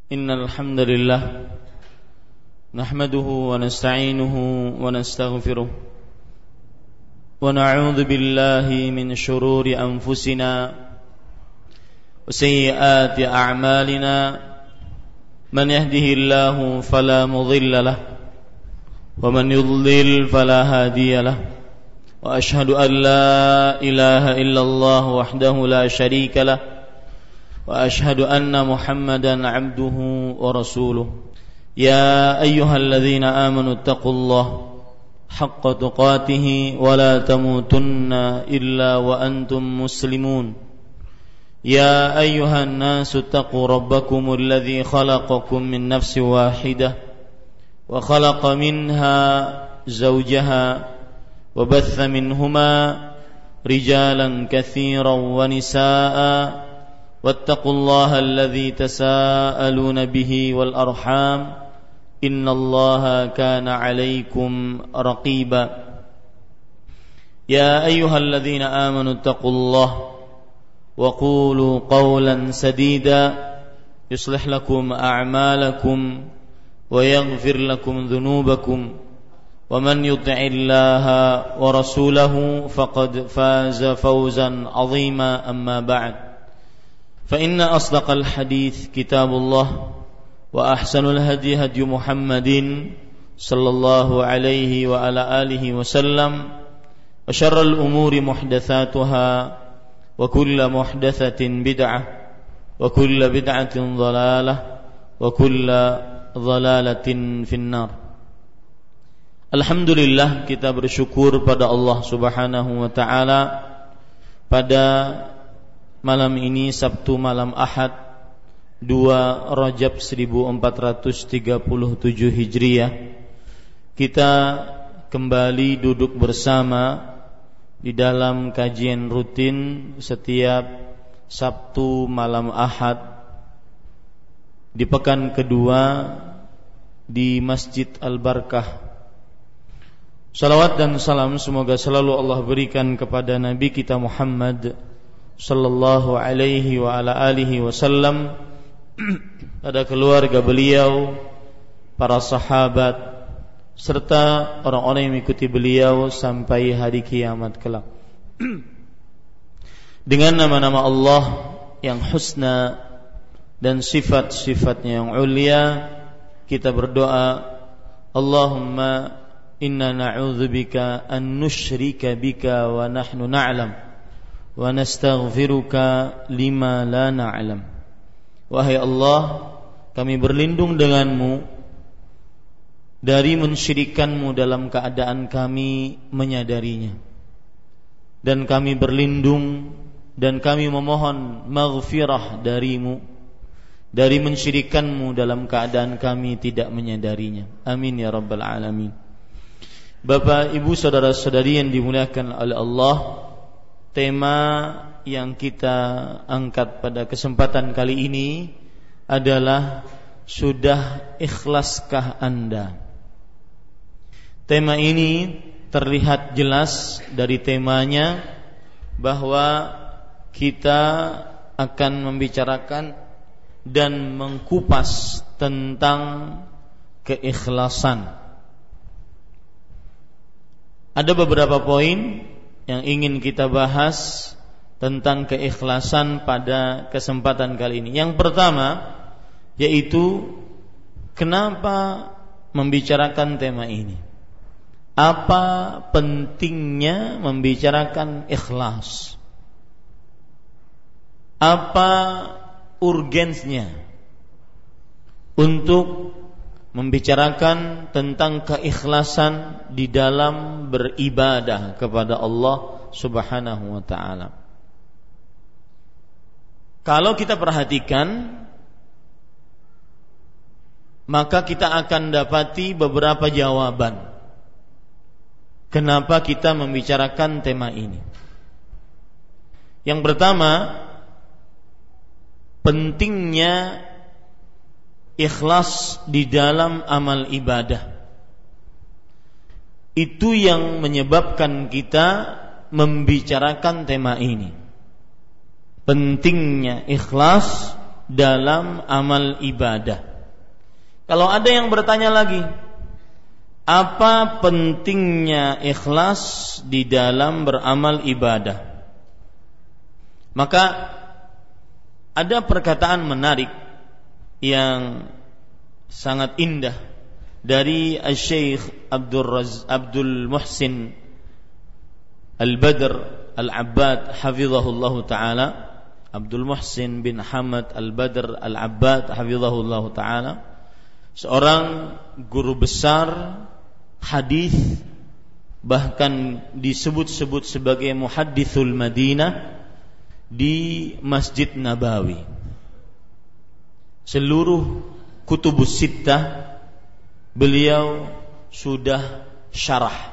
Innal hamdalillah nahmaduhu wa nasta'inuhu wa nastaghfiruh wa na'udzu billahi min shururi anfusina wa sayyiati a'malina man yahdihillahu fala mudilla lahu wa man yudlil fala hadiya lahu wa ashhadu an la ilaha illallah wahdahu la sharika lahu وأشهد أن محمدا عبده ورسوله يا أيها الذين آمنوا اتقوا الله حق تقاته ولا تموتن إلا وأنتم مسلمون يا أيها الناس اتقوا ربكم الذي خلقكم من نفس واحدة وخلق منها زوجها وبث منهما رجالا كثيرا ونساء واتقوا الله الذي تساءلون به والأرحام إن الله كان عليكم رقيبا يا أيها الذين آمنوا اتقوا الله وقولوا قولا سديدا يصلح لكم أعمالكم ويغفر لكم ذنوبكم ومن يطع الله ورسوله فقد فاز فوزا عظيما أما بعد فإن أصدق الحديث كتاب الله وأحسن الهدي هدي محمد صلى الله عليه وعلى آله وسلم وشر الأمور محدثاتها وكل محدثة بدعة وكل بدعة ضلالة وكل ضلالة في النار. Alhamdulillah, kita bersyukur pada Allah Subhanahu wa taala pada malam ini, Sabtu malam Ahad 2 Rajab 1437 Hijriah, kita kembali duduk bersama di dalam kajian rutin setiap Sabtu malam Ahad di pekan kedua di Masjid Al-Barkah. Salawat dan salam semoga selalu Allah berikan kepada Nabi kita Muhammad sallallahu alaihi wa ala alihi wasallam, pada keluarga beliau, para sahabat, serta orang-orang yang mengikuti beliau sampai hari kiamat kelak. Dengan nama-nama Allah yang husna dan sifat-sifatnya yang ulia, kita berdoa, Allahumma inna na'udzubika an nusyrika bika wa nahnu na'lam wa nastaghfiruka lima la na'lam. Wahai Allah, kami berlindung denganmu dari mensyirikanmu dalam keadaan kami menyadarinya, dan kami berlindung dan kami memohon maghfirah darimu dari mensyirikanmu dalam keadaan kami tidak menyadarinya. Amin ya rabbal alamin. Bapak, ibu, saudara-saudari yang dimuliakan oleh Allah, tema yang kita angkat pada kesempatan kali ini adalah sudah ikhlaskah Anda? Tema ini terlihat jelas dari temanya bahwa kita akan membicarakan dan mengkupas tentang keikhlasan. Ada beberapa poin yang ingin kita bahas tentang keikhlasan pada kesempatan kali ini. Yang pertama yaitu kenapa membicarakan tema ini? Apa pentingnya membicarakan ikhlas? Apa urgensinya untuk membicarakan tentang keikhlasan di dalam beribadah kepada Allah Subhanahu wa ta'ala? Kalau kita perhatikan, maka kita akan dapati beberapa jawaban kenapa kita membicarakan tema ini. Yang pertama, pentingnya ikhlas di dalam amal ibadah. Itu yang menyebabkan kita membicarakan tema ini. Pentingnya ikhlas dalam amal ibadah. Kalau ada yang bertanya lagi, apa pentingnya ikhlas di dalam beramal ibadah? Maka ada perkataan menarik yang sangat indah dari Syekh Abdul Muhsin Al-Badr Al-Abbad hafizahullah ta'ala, Abdul Muhsin bin Hamad Al-Badr Al-Abbad hafizahullah ta'ala, seorang guru besar hadis, bahkan disebut-sebut sebagai muhaddithul Madinah di Masjid Nabawi. Seluruh kutubus sittah beliau sudah syarah.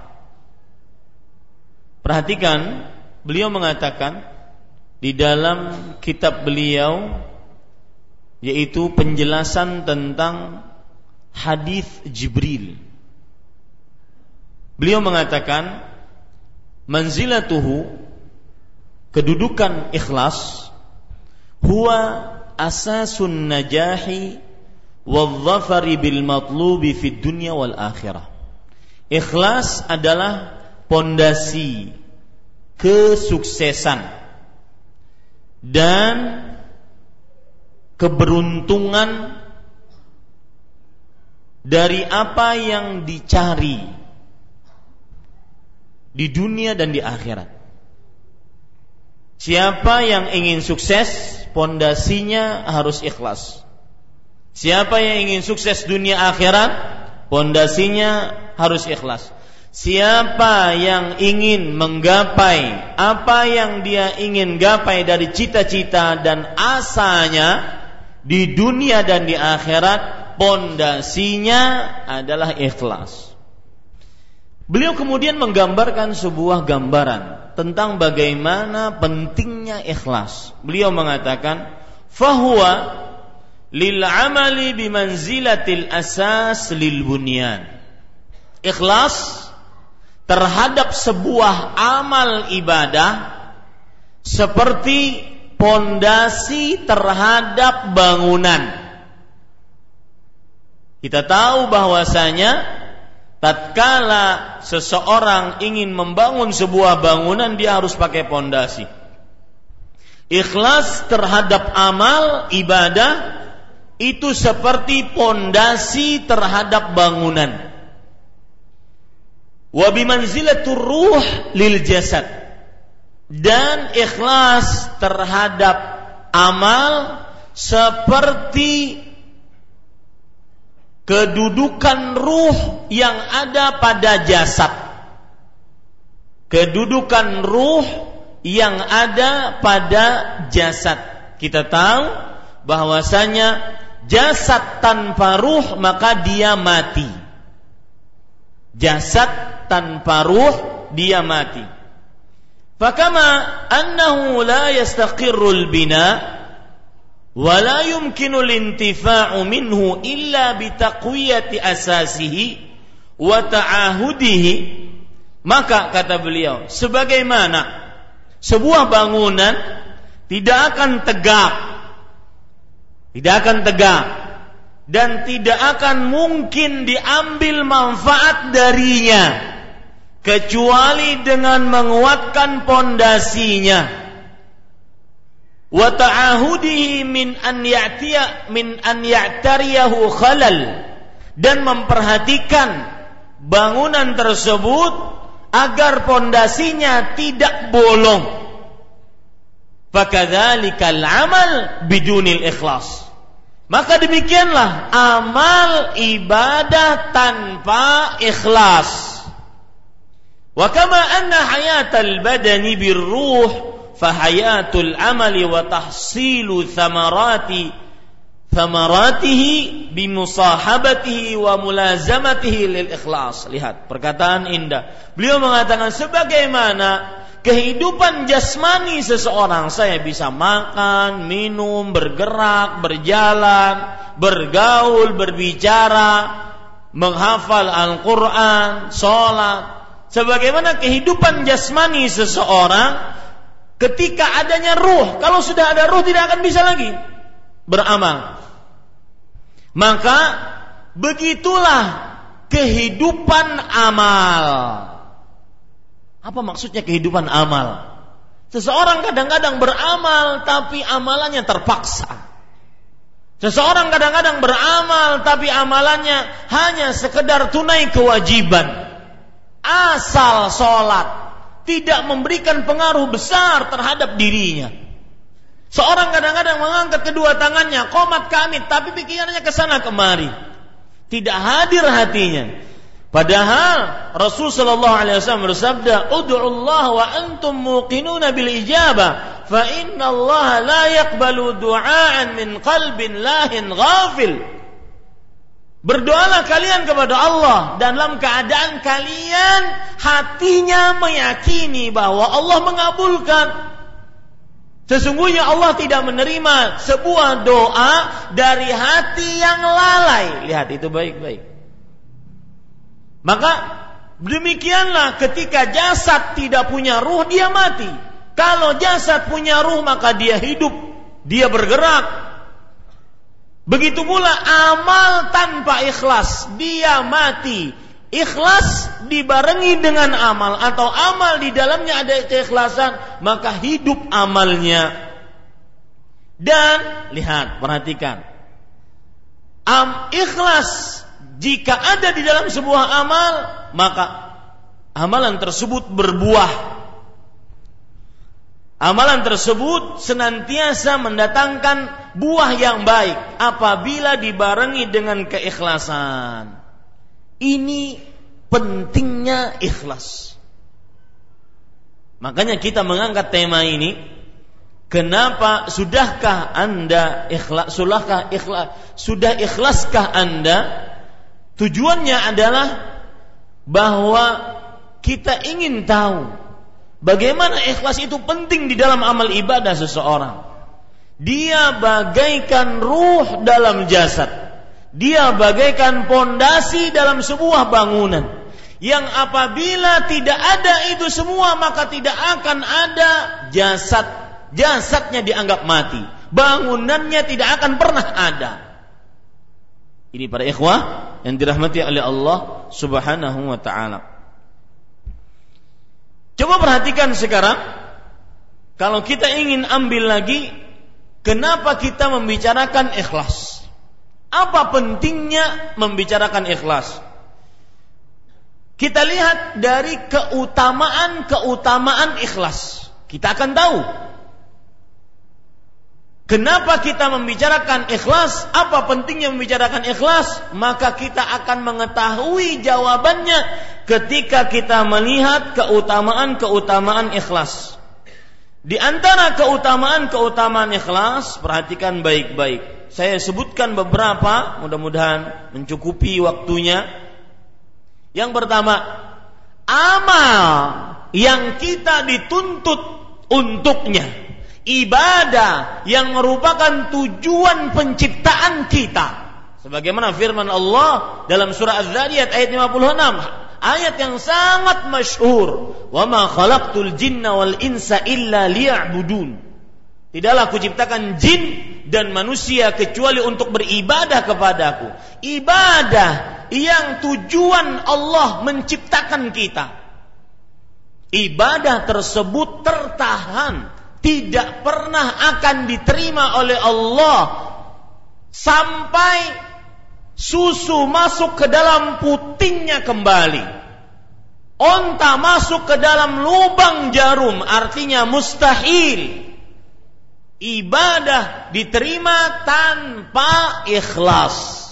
Perhatikan, beliau mengatakan di dalam kitab beliau, yaitu penjelasan tentang hadis Jibril. Beliau mengatakan, manzilatuhu, kedudukan ikhlas, huwa asasun najahi wadh-dhafari bil matlubi fid dunya wal akhirah. Ikhlas adalah pondasi kesuksesan dan keberuntungan dari apa yang dicari di dunia dan di akhirat. Siapa yang ingin sukses, pondasinya harus ikhlas. Siapa yang ingin sukses dunia akhirat, pondasinya harus ikhlas. Siapa yang ingin menggapai apa yang dia ingin gapai dari cita-cita dan asanya di dunia dan di akhirat, pondasinya adalah ikhlas. Beliau kemudian menggambarkan sebuah gambaran tentang bagaimana pentingnya ikhlas. Beliau mengatakan, fahuwa lil amali bimanzilatil asas lil bunyan. Ikhlas terhadap sebuah amal ibadah seperti pondasi terhadap bangunan. Kita tahu bahwasanya tatkala seseorang ingin membangun sebuah bangunan, dia harus pakai pondasi. Ikhlas terhadap amal ibadah itu seperti pondasi terhadap bangunan. Wa bimanzilatur ruh lil jasad, dan ikhlas terhadap amal seperti kedudukan ruh yang ada pada jasad. Kedudukan ruh yang ada pada jasad. Kita tahu bahwasanya jasad tanpa ruh maka dia mati. Jasad tanpa ruh dia mati. Fakama annahu la yastaqirrul bina wa la yumkinu al-intifa'u minhu illa bitaqwiyati asasihi wa ta'ahudihi, maka kata beliau, sebagaimana sebuah bangunan tidak akan tegak dan tidak akan mungkin diambil manfaat darinya kecuali dengan menguatkan pondasinya, wa ta'ahudihi min an ya'tariyahu khalal, dan memperhatikan bangunan tersebut agar pondasinya tidak bolong. Fakadzalikal amal bidunil ikhlas, maka demikianlah amal ibadah tanpa ikhlas. Wa kama anna hayatal badani birruh fa hayatul amali wa tahsilu thamaratihi bimusahabatihi wa mulazamatihi lil ikhlas. Lihat perkataan indah. Beliau mengatakan sebagaimana kehidupan jasmani seseorang, saya bisa makan, minum, bergerak, berjalan, bergaul, berbicara, menghafal Al-Quran, sholat. Sebagaimana kehidupan jasmani seseorang, ketika adanya ruh, kalau sudah ada ruh tidak akan bisa lagi. beramal. Maka begitulah kehidupan amal. Apa maksudnya kehidupan amal? Seseorang kadang-kadang beramal tapi amalannya terpaksa. Seseorang kadang-kadang beramal tapi amalannya hanya sekedar tunai kewajiban. Asal sholat, tidak memberikan pengaruh besar terhadap dirinya. Seorang kadang-kadang mengangkat kedua tangannya, qomat kamit, tapi pikirannya kesana kemari, tidak hadir hatinya. Padahal Rasul sallallahu alaihi wasallam bersabda, "Ud'ullaha wa antum muqinuna bil ijabah, fa inna Allah la yaqbalu du'aan min qalbin lahin ghafil." Berdoalah kalian kepada Allah dalam keadaan kalian hatinya meyakini bahwa Allah mengabulkan. Sesungguhnya Allah tidak menerima sebuah doa dari hati yang lalai. Lihat itu baik-baik. Maka demikianlah ketika jasad tidak punya ruh, dia mati. Kalau jasad punya ruh, maka dia hidup, dia bergerak. Begitu pula amal tanpa ikhlas, dia mati. Ikhlas dibarengi dengan amal, atau amal di dalamnya ada keikhlasan, maka hidup amalnya. Dan lihat, perhatikan, ikhlas jika ada di dalam sebuah amal, maka amalan tersebut berbuah. Amalan tersebut senantiasa mendatangkan buah yang baik apabila dibarengi dengan keikhlasan. Ini pentingnya ikhlas. Makanya kita mengangkat tema ini. Kenapa sudahkah Anda ikhlas? Sudah ikhlaskah Anda? Tujuannya adalah bahwa kita ingin tahu bagaimana ikhlas itu penting di dalam amal ibadah seseorang. Dia bagaikan ruh dalam jasad. Dia bagaikan pondasi dalam sebuah bangunan. Yang apabila tidak ada itu semua, maka tidak akan ada jasad. Jasadnya dianggap mati. Bangunannya tidak akan pernah ada. Ini para ikhwah yang dirahmati oleh Allah Subhanahu wa ta'ala. Coba perhatikan sekarang, kalau kita ingin ambil lagi, kenapa kita membicarakan ikhlas? Apa pentingnya membicarakan ikhlas? Kita lihat dari keutamaan ikhlas. Kita akan tahu kenapa kita membicarakan ikhlas, apa pentingnya membicarakan ikhlas, maka kita akan mengetahui jawabannya ketika kita melihat keutamaan ikhlas. Di antara keutamaan ikhlas, perhatikan baik-baik. Saya sebutkan beberapa, mudah-mudahan mencukupi waktunya. Yang pertama, amal yang kita dituntut untuknya, ibadah yang merupakan tujuan penciptaan kita. Sebagaimana firman Allah dalam surah Az-Zariyat ayat 56, ayat yang sangat masyhur, "Wa ma khalaqtul jinna wal insa illa liya'budun." Tidaklah aku ciptakan jin dan manusia kecuali untuk beribadah kepadaku. Ibadah yang tujuan Allah menciptakan kita. Ibadah tersebut tertahan, tidak pernah akan diterima oleh Allah sampai susu masuk ke dalam putingnya kembali. Onta masuk ke dalam lubang jarum, artinya mustahil ibadah diterima tanpa ikhlas.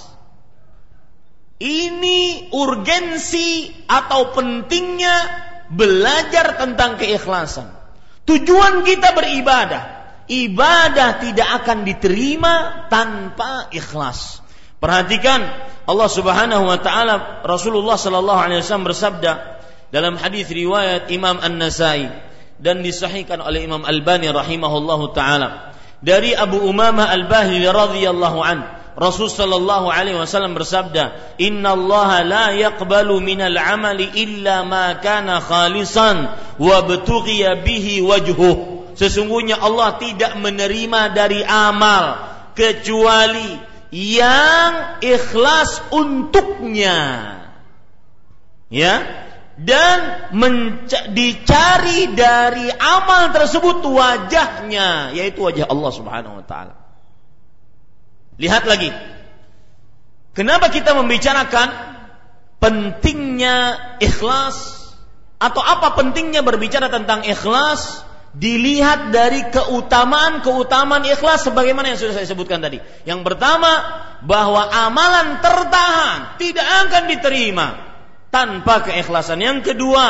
Ini urgensi atau pentingnya belajar tentang keikhlasan. Tujuan kita beribadah, ibadah tidak akan diterima tanpa ikhlas. Perhatikan Allah Subhanahu wa taala, Rasulullah sallallahu alaihi wasallam bersabda dalam hadis riwayat Imam An-Nasai dan disahihkan oleh Imam Albani rahimahullahu taala dari Abu Umamah Al-Bahili radhiyallahu an, Rasul sallallahu alaihi wasallam bersabda, "Innallaha la yaqbalu minal amali illa ma kana khalisan wa btughiya bihi wajhuh." Sesungguhnya Allah tidak menerima dari amal kecuali yang ikhlas untuknya. Ya, dan dicari dari amal tersebut wajahnya, yaitu wajah Allah Subhanahu wa taala. Lihat lagi, kenapa kita membicarakan pentingnya ikhlas, atau apa pentingnya berbicara tentang ikhlas? Dilihat dari keutamaan ikhlas sebagaimana yang sudah saya sebutkan tadi. Yang pertama, bahwa amalan tertahan, tidak akan diterima tanpa keikhlasan. Yang kedua,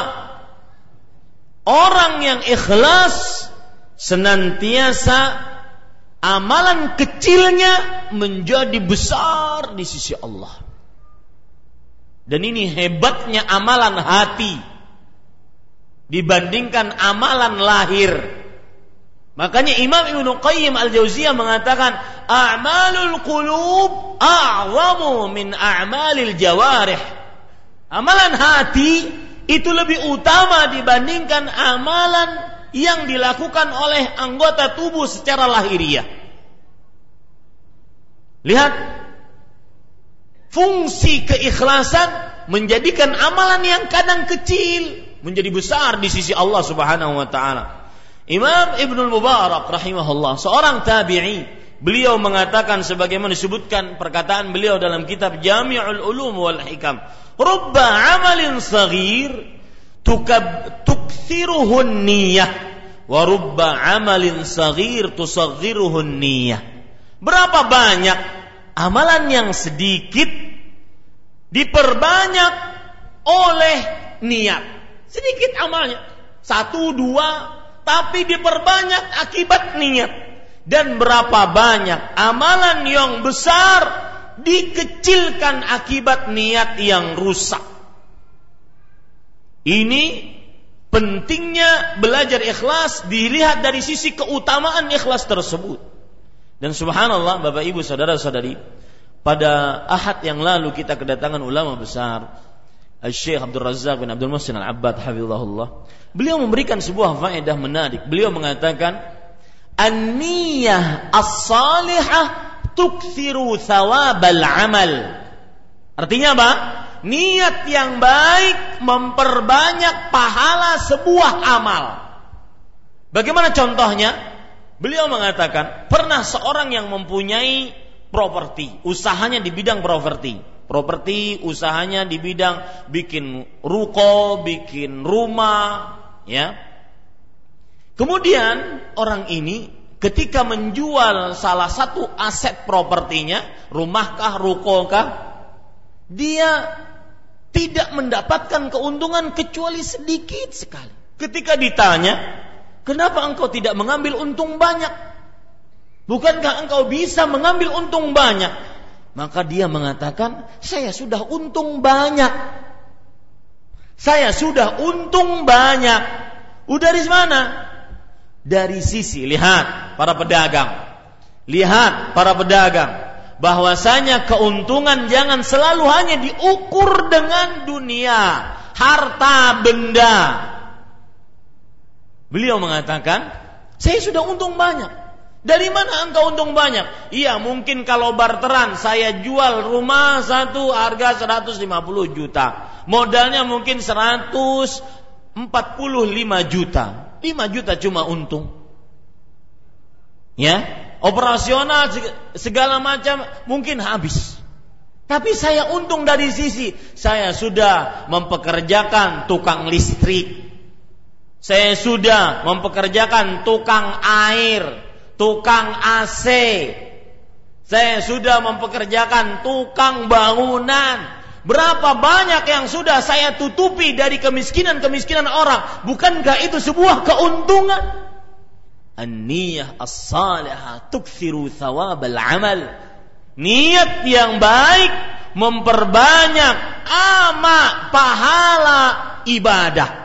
orang yang ikhlas senantiasa amalan kecilnya menjadi besar di sisi Allah. Dan ini hebatnya amalan hati dibandingkan amalan lahir. Makanya Imam Ibnu Qayyim Al-Jauziyah mengatakan, a'malul qulub a'zamu min a'malil jawarih. Amalan hati itu lebih utama dibandingkan amalan yang dilakukan oleh anggota tubuh secara lahiriah. Lihat, fungsi keikhlasan menjadikan amalan yang kadang kecil menjadi besar di sisi Allah Subhanahu wa taala. Imam Ibnul Mubarak rahimahullah, seorang tabi'i, beliau mengatakan sebagaimana disebutkan perkataan beliau dalam kitab Jami'ul Ulum wal Hikam, "Rubba 'amalin saghir tukthiruhu an-niyyah wa rubba 'amalin saghir tusaghiruhu an-niyyah." Berapa banyak amalan yang sedikit diperbanyak oleh niat. Sedikit amalnya, 1, 2, tapi diperbanyak akibat niat. Dan berapa banyak amalan yang besar dikecilkan akibat niat yang rusak. Ini pentingnya belajar ikhlas dilihat dari sisi keutamaan ikhlas tersebut. Dan subhanallah, Bapak Ibu saudara-saudari, pada Ahad yang lalu kita kedatangan ulama besar, Syekh Abdul Razzaq bin Abdul Muhsin Al-Abbad hafizahullah. Beliau memberikan sebuah faedah menarik. Beliau mengatakan, an-niyah as-salihah tukthiru thawabal amal. Artinya apa? Niat yang baik memperbanyak pahala sebuah amal. Bagaimana contohnya? Beliau mengatakan, pernah seorang yang mempunyai properti, usahanya di bidang properti, usahanya di bidang bikin ruko, bikin rumah, ya. Kemudian orang ini ketika menjual salah satu aset propertinya, rumahkah, rukokah, dia tidak mendapatkan keuntungan kecuali sedikit sekali. Ketika ditanya, kenapa engkau tidak mengambil untung banyak? Bukankah engkau bisa mengambil untung banyak? Maka dia mengatakan, saya sudah untung banyak. Saya sudah untung banyak. Udah dari mana? Dari sisi, lihat para pedagang. Lihat para pedagang, bahwasanya keuntungan jangan selalu hanya diukur dengan dunia, harta benda. Beliau mengatakan, saya sudah untung banyak. Dari mana engkau untung banyak? Iya, mungkin kalau barteran, saya jual rumah satu harga 150 juta. Modalnya mungkin 145 juta. 5 juta cuma untung. Ya, operasional segala macam mungkin habis. Tapi saya untung dari sisi saya sudah mempekerjakan tukang listrik. Saya sudah mempekerjakan tukang air, tukang AC. Saya sudah mempekerjakan tukang bangunan. Berapa banyak yang sudah saya tutupi dari kemiskinan-kemiskinan orang. Bukankah itu sebuah keuntungan? An-niyah as-salihah tukthiru thawabal amal. Niat yang baik memperbanyak amal pahala ibadah.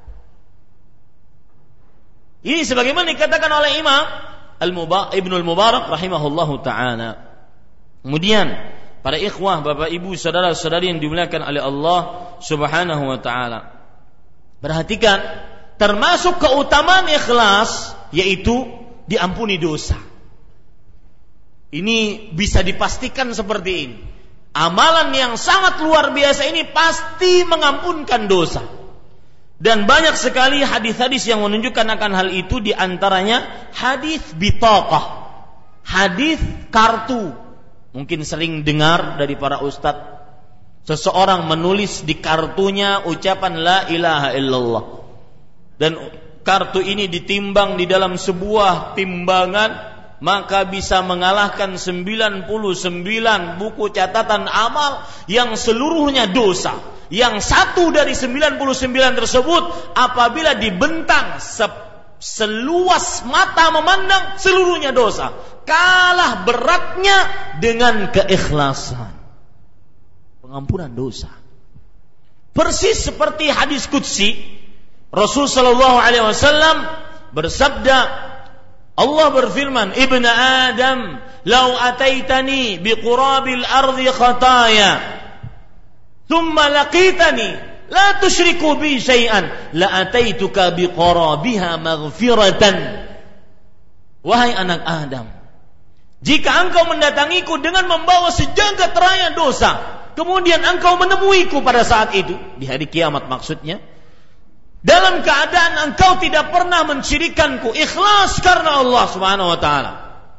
Ini sebagaimana dikatakan oleh Imam Ibnul Mubarak rahimahullahu ta'ala. Kemudian para ikhwah, bapak ibu, saudara-saudari yang dimuliakan oleh Allah subhanahu wa ta'ala, perhatikan, termasuk keutamaan ikhlas yaitu diampuni dosa. Ini bisa dipastikan seperti ini. Amalan yang sangat luar biasa ini pasti mengampunkan dosa. Dan banyak sekali hadis-hadis yang menunjukkan akan hal itu, di antaranya hadis bitaqah, hadis kartu. Mungkin sering dengar dari para ustadz, seseorang menulis di kartunya ucapan la ilaha illallah, dan kartu ini ditimbang di dalam sebuah timbangan, maka bisa mengalahkan 99 buku catatan amal yang seluruhnya dosa. Yang satu dari 99 tersebut apabila dibentang seluas mata memandang, seluruhnya dosa. Kalah beratnya dengan keikhlasan, pengampunan dosa. Persis seperti hadis qudsi, Rasul sallallahu alaihi wasallam bersabda, Allah berfirman, Ibnu Adam, "Lau ataitani biqurabil ardi khataya, thumma laqitani la tusyriku bi syai'an, la ataituka biqarabiha maghfiratan." Wahai anak Adam, jika engkau mendatangiku dengan membawa sejagat raya dosa, kemudian engkau menemuiku pada saat itu, di hari kiamat maksudnya, dalam keadaan engkau tidak pernah mensyirikanku, ikhlas karena Allah Subhanahu wa ta'ala,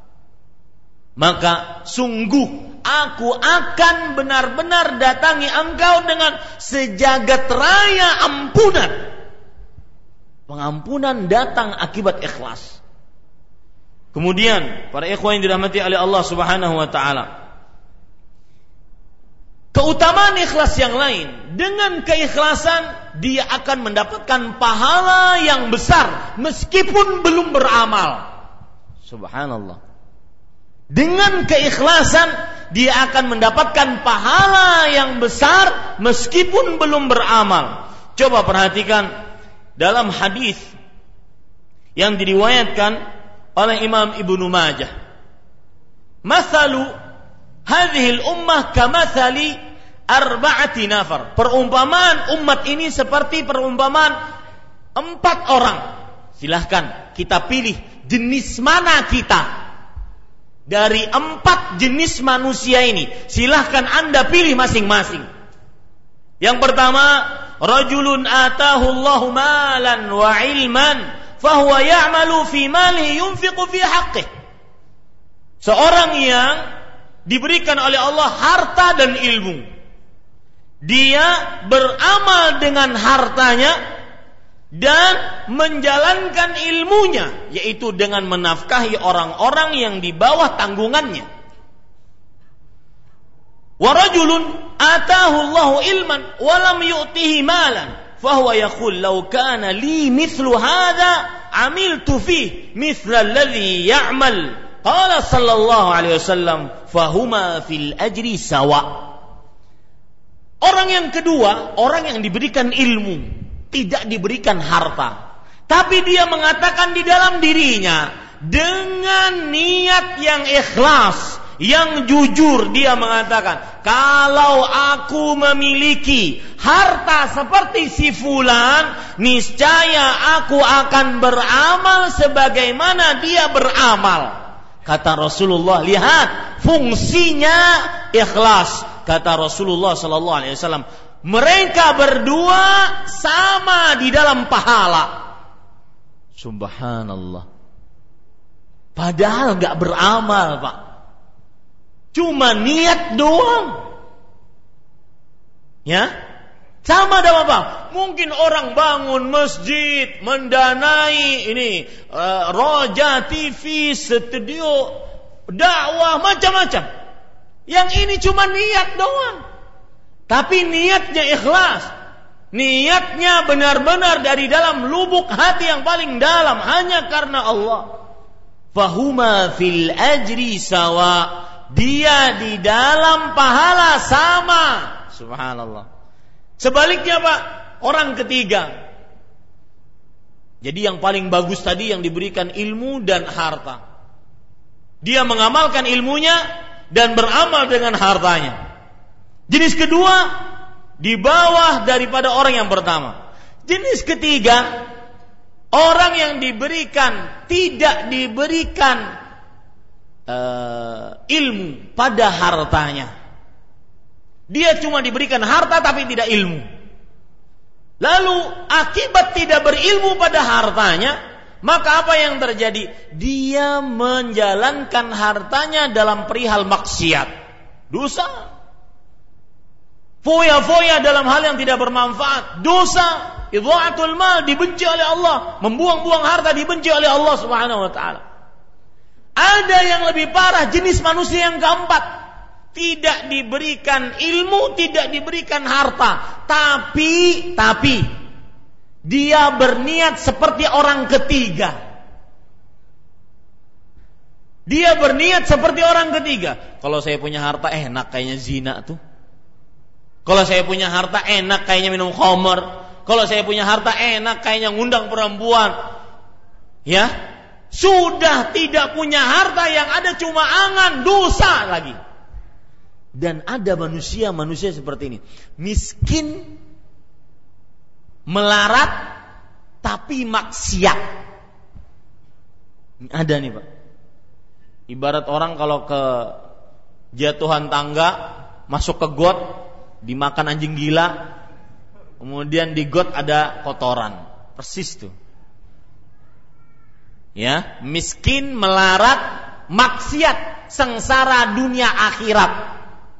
maka sungguh aku akan benar-benar datangi engkau dengan sejagat raya ampunan. Pengampunan datang akibat ikhlas. Kemudian para ikhwan yang dirahmati oleh Allah Subhanahu wa ta'ala, keutamaan ikhlas yang lain, dengan keikhlasan dia akan mendapatkan pahala yang besar meskipun belum beramal. Subhanallah. Dengan keikhlasan dia akan mendapatkan pahala yang besar meskipun belum beramal. Coba perhatikan dalam hadis yang diriwayatkan oleh Imam Ibnu Majah, "Mathalu hadhil ummah kamathali arba'ati nafar." Perumpamaan umat ini seperti perumpamaan 4 orang. Silahkan kita pilih jenis mana kita dari 4 jenis manusia ini. Silahkan Anda pilih masing-masing. Yang pertama, rajulun atahu Allahu malan wa ilman fahuwa ya'malu fi malihi yunfiqu fi haqqih. Seorang yang diberikan oleh Allah harta dan ilmu, dia beramal dengan hartanya dan menjalankan ilmunya, yaitu dengan menafkahi orang-orang yang di bawah tanggungannya. Wa rajulun atahu Allahu ilman wa lam yu'tihi malan fahuwa yaqul law kana li mithlu hadha amiltu fihi mithla alladhi ya'mal. Qala sallallahu alaihi wasallam fahuma fil ajri sawa. Orang yang kedua, orang yang diberikan ilmu, tidak diberikan harta, tapi dia mengatakan di dalam dirinya dengan niat yang ikhlas, yang jujur, dia mengatakan, kalau aku memiliki harta seperti si fulan, niscaya aku akan beramal sebagaimana dia beramal. Kata Rasulullah, lihat fungsinya ikhlas. Kata Rasulullah sallallahu alaihi wasallam, mereka berdua sama di dalam pahala. Subhanallah. Padahal enggak beramal, Pak. Cuma niat doang. Ya? Sama dalam apa? Mungkin orang bangun masjid, mendanai ini Roja TV, studio dakwah, macam-macam. Yang ini cuma niat doang. Tapi niatnya ikhlas. Niatnya benar-benar dari dalam lubuk hati yang paling dalam, hanya karena Allah. Fahuma fil ajri sawa. Dia di dalam pahala sama. Subhanallah. Sebaliknya Pak, orang ketiga. Jadi yang paling bagus tadi yang diberikan ilmu dan harta. Dia mengamalkan ilmunya dan beramal dengan hartanya. Jenis kedua di bawah daripada orang yang pertama. Jenis ketiga, orang yang diberikan, tidak diberikan ilmu pada hartanya. Dia cuma diberikan harta tapi tidak ilmu. Lalu akibat tidak berilmu pada hartanya, maka apa yang terjadi? Dia menjalankan hartanya dalam perihal maksiat, dosa. Foya-foya dalam hal yang tidak bermanfaat, dosa. Idha'atul mal, dibenci oleh Allah. Membuang-buang harta dibenci oleh Allah Subhanahu wa ta'ala. Ada yang lebih parah, jenis manusia yang keempat. Tidak diberikan ilmu, tidak diberikan harta, tapi dia berniat seperti orang ketiga. Dia berniat seperti orang ketiga. Kalau saya punya harta enak kayaknya zina tuh. Kalau saya punya harta enak kayaknya minum khamar. Kalau saya punya harta enak kayaknya ngundang perempuan. Ya, sudah tidak punya harta, yang ada cuma angan, dosa lagi. Dan ada manusia seperti ini, miskin, melarat, tapi maksiat. Ada nih Pak. Ibarat orang kalau ke jatuhan tangga, masuk ke got, dimakan anjing gila, kemudian di got ada kotoran, persis tuh. Ya, miskin, melarat, maksiat, sengsara dunia akhirat.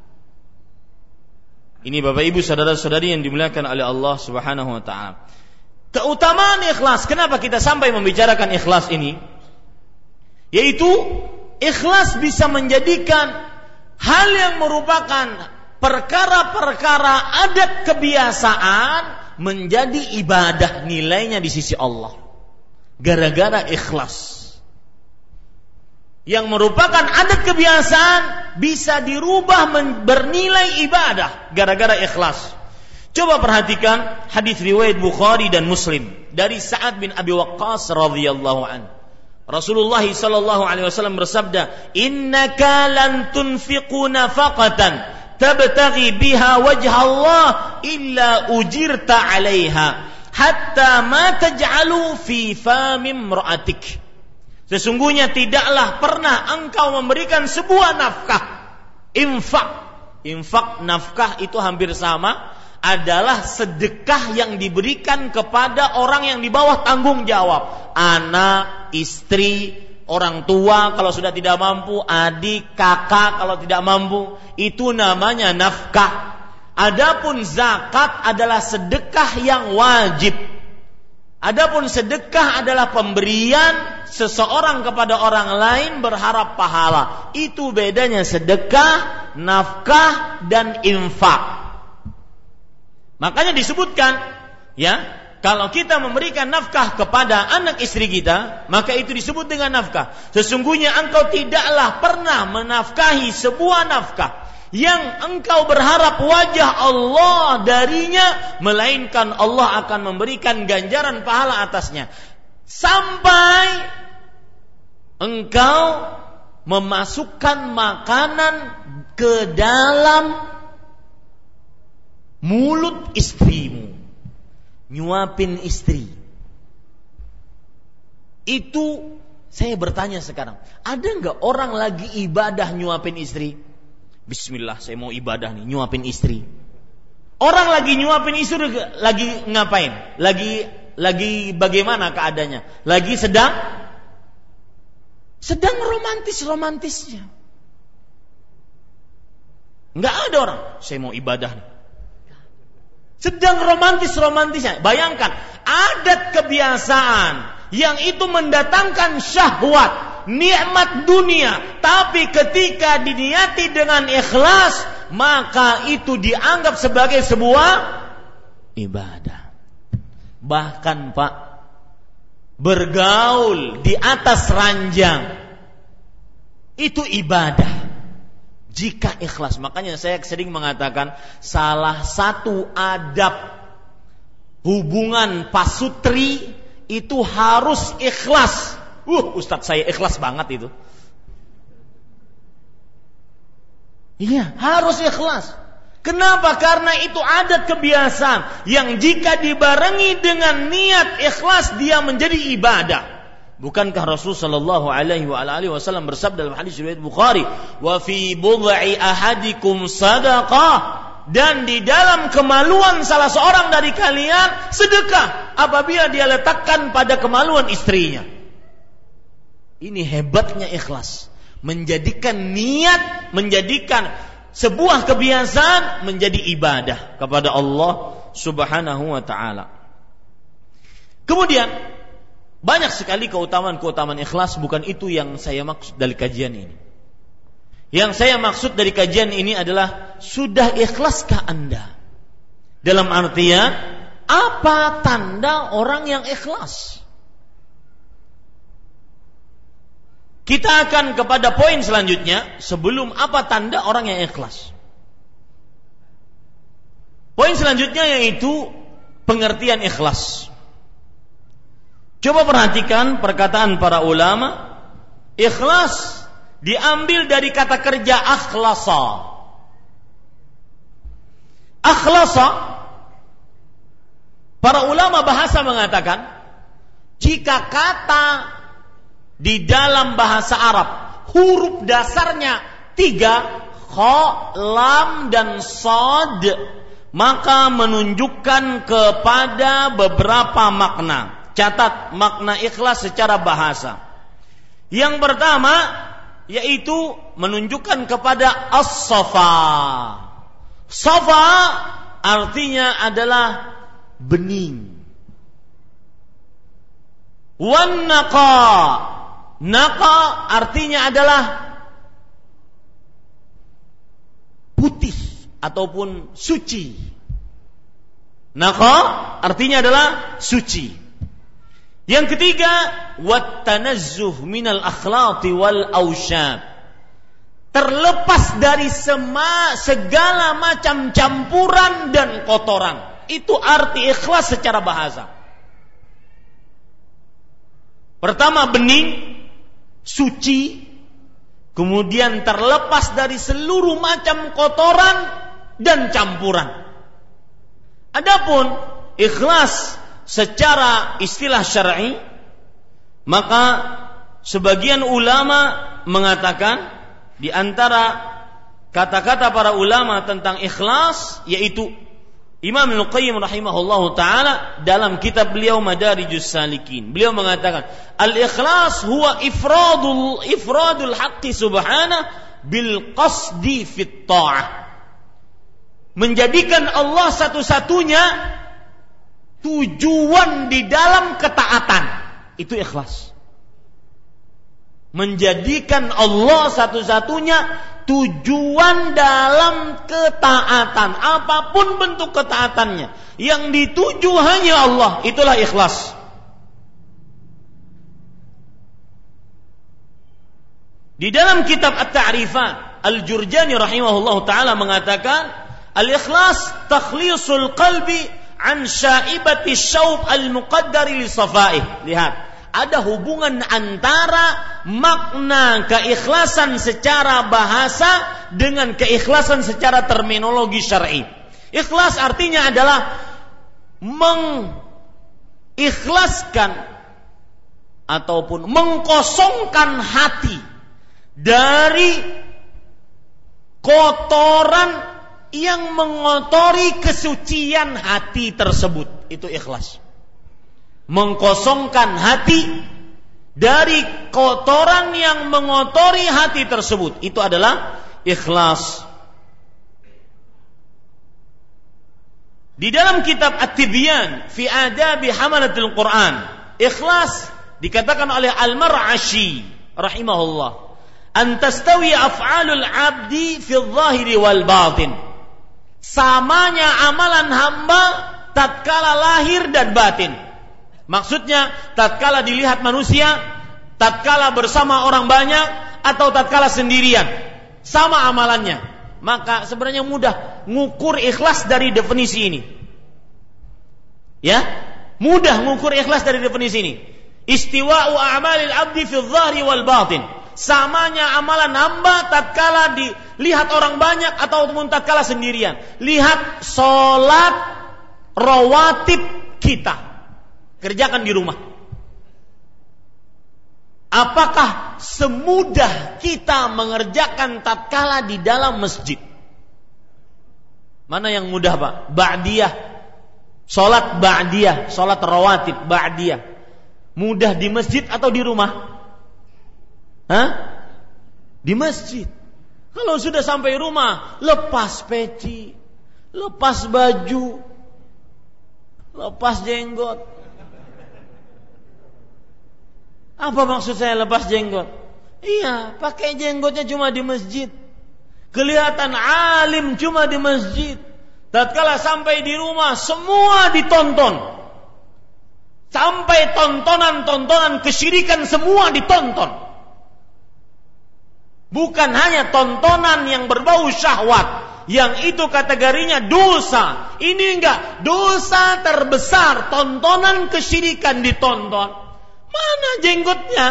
Ini Bapak Ibu saudara-saudari yang dimuliakan oleh Allah Subhanahu wa taala. Keutamaan ikhlas, kenapa kita sampai membicarakan ikhlas ini? Yaitu ikhlas bisa menjadikan hal yang merupakan perkara-perkara adat kebiasaan menjadi ibadah, nilainya di sisi Allah. Gara-gara ikhlas. Yang merupakan adat kebiasaan bisa dirubah bernilai ibadah gara-gara ikhlas. Coba perhatikan hadis riwayat Bukhari dan Muslim dari Sa'ad bin Abi Waqqas radhiyallahu anhu. Rasulullah sallallahu alaihi wasallam bersabda, "Innaka lan tunfiqu nafaqatan tabtaghi biha wajha Allah illa ujirta 'alaiha hatta ma taj'alu fi fami imra'atik." Sesungguhnya tidaklah pernah engkau memberikan sebuah nafkah, infak nafkah itu hampir sama, adalah sedekah yang diberikan kepada orang yang di bawah tanggung jawab, anak, istri, orang tua kalau sudah tidak mampu, adik, kakak kalau tidak mampu, itu namanya nafkah. Adapun zakat adalah sedekah yang wajib. Adapun sedekah adalah pemberian seseorang kepada orang lain berharap pahala. Itu bedanya sedekah, nafkah, dan infak. Makanya disebutkan, ya, kalau kita memberikan nafkah kepada anak istri kita, maka itu disebut dengan nafkah. Sesungguhnya engkau tidaklah pernah menafkahi sebuah nafkah yang engkau berharap wajah Allah darinya, melainkan Allah akan memberikan ganjaran pahala atasnya, sampai engkau memasukkan makanan ke dalam mulut istrimu, nyuapin istri. Itu saya bertanya sekarang, ada enggak orang lagi ibadah nyuapin istri? Bismillah, saya mau ibadah nih, nyuapin istri. Orang lagi nyuapin istri, lagi ngapain? Lagi bagaimana keadaannya? Lagi sedang romantisnya. Enggak ada orang, saya mau ibadah nih, sedang romantisnya. Bayangkan, adat kebiasaan yang itu mendatangkan syahwat, nikmat dunia, tapi ketika diniati dengan ikhlas, maka itu dianggap sebagai sebuah ibadah. Bahkan Pak, bergaul di atas ranjang itu ibadah jika ikhlas. Makanya saya sering mengatakan, salah satu adab hubungan pasutri itu harus ikhlas. Ustadz saya ikhlas banget itu. Iya, harus ikhlas. Kenapa? Karena itu adat kebiasaan yang jika dibarengi dengan niat ikhlas, dia menjadi ibadah. Bukankah Rasul sallallahu alaihi wasallam bersabda dalam hadis riwayat Bukhari, "Wa fi bud'i ahadikum sadaqah." Dan di dalam kemaluan salah seorang dari kalian sedekah apabila dia letakkan pada kemaluan istrinya. Ini hebatnya ikhlas. Menjadikan niat, menjadikan sebuah kebiasaan menjadi ibadah kepada Allah Subhanahu wa ta'ala. Kemudian banyak sekali keutamaan-keutamaan ikhlas. Bukan itu yang saya maksud dari kajian ini. Yang saya maksud dari kajian ini adalah, sudah ikhlaskah Anda? Dalam artian, apa tanda orang yang ikhlas? Kita akan kepada poin selanjutnya. Sebelum, apa tanda orang yang ikhlas? Poin selanjutnya yaitu pengertian ikhlas. Coba perhatikan perkataan para ulama. Ikhlas diambil dari kata kerja akhlasa. Akhlasa, para ulama bahasa mengatakan, jika kata di dalam bahasa Arab huruf dasarnya 3, kha, lam dan shad, maka menunjukkan kepada beberapa makna. Catat makna ikhlas secara bahasa. Yang pertama yaitu menunjukkan kepada as-safa. Safa artinya adalah bening. Wan naqa, naqa artinya adalah putih ataupun suci. Naqa artinya adalah suci. Yang ketiga, wat tanazzuh minal akhlati wal ausyab. Terlepas dari segala macam campuran dan kotoran. Itu arti ikhlas secara bahasa. Pertama, bening, suci, kemudian terlepas dari seluruh macam kotoran dan campuran. Adapun ikhlas secara istilah syar'i, maka sebagian ulama mengatakan, di antara kata-kata para ulama tentang ikhlas, yaitu Imam Ibnu Qayyim rahimahullahu taala dalam kitab beliau Madarijus Salikin, beliau mengatakan, al-ikhlas huwa ifradul haqqi subhanahu bil qasdi fit ta'ah. Menjadikan Allah satu-satunya tujuan di dalam ketaatan. Itu ikhlas. Menjadikan Allah satu-satunya tujuan dalam ketaatan. Apapun bentuk ketaatannya, yang dituju hanya Allah. Itulah ikhlas. Di dalam kitab At-Ta'rifat, Al-Jurjani rahimahullahu ta'ala mengatakan, al-ikhlas takhlisul qalbi an syaibati syaub al-muqaddari li safa'ih. Lihat, ada hubungan antara makna keikhlasan secara bahasa dengan keikhlasan secara terminologi syar'i. Ikhlas artinya adalah mengikhlaskan ataupun mengkosongkan hati dari kotoran yang mengotori kesucian hati tersebut. Itu ikhlas. Mengkosongkan hati dari kotoran yang mengotori hati tersebut. Itu adalah ikhlas. Di dalam kitab At-Tibyan fi Adabi Hamalatil Quran, ikhlas dikatakan oleh Al-Mar'ashi rahimahullah, an tastawi af'alul 'abdi fi adh-dhahiri wal batin. Samanya amalan hamba tatkala lahir dan batin. Maksudnya tatkala dilihat manusia, tatkala bersama orang banyak, atau tatkala sendirian, sama amalannya. Maka sebenarnya mudah ngukur ikhlas dari definisi ini. Ya, mudah ngukur ikhlas dari definisi ini. Istiwa'u a'malil 'abdi fi adh-dhahri wal batin. Samanya amalan hamba tatkala dilihat orang banyak ataupun tatkala sendirian. Lihat sholat rawatib kita, kerjakan di rumah. Apakah semudah kita mengerjakan tatkala di dalam masjid? Mana yang mudah, Pak? Ba'diyah. Salat ba'diyah, salat rawatib ba'diyah. Mudah di masjid atau di rumah? Di masjid. Kalau sudah sampai rumah, lepas peci, lepas baju, lepas jenggot. Apa maksud saya lepas jenggot? Iya, pakai jenggotnya cuma di masjid. Kelihatan alim cuma di masjid. Tatkala sampai di rumah, semua ditonton. Sampai tontonan-tontonan kesyirikan semua ditonton. Bukan hanya tontonan yang berbau syahwat, yang itu kategorinya dosa. Ini enggak, dosa terbesar, tontonan kesyirikan ditonton. Mana jenggotnya?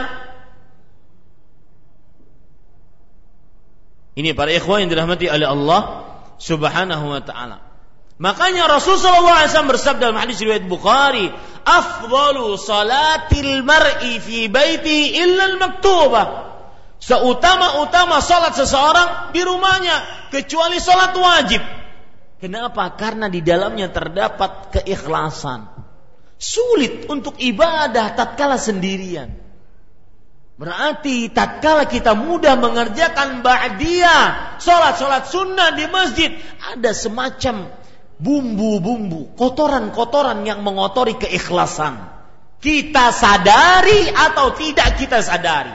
Ini para ikhwan yang dirahmati oleh Allah Subhanahu wa ta'ala. Makanya Rasulullah SAW bersabda dalam hadis riwayat Bukhari, "Afdalu salatil mar'i fi baiti illa al-maktubah." Seutama-utama salat seseorang di rumahnya kecuali salat wajib. Kenapa? Karena di dalamnya terdapat keikhlasan. Sulit untuk ibadah tatkala sendirian. Berarti tatkala kita mudah mengerjakan ba'diyah, salat sunnah di masjid, ada semacam bumbu-bumbu, kotoran-kotoran yang mengotori keikhlasan. Kita sadari atau tidak kita sadari.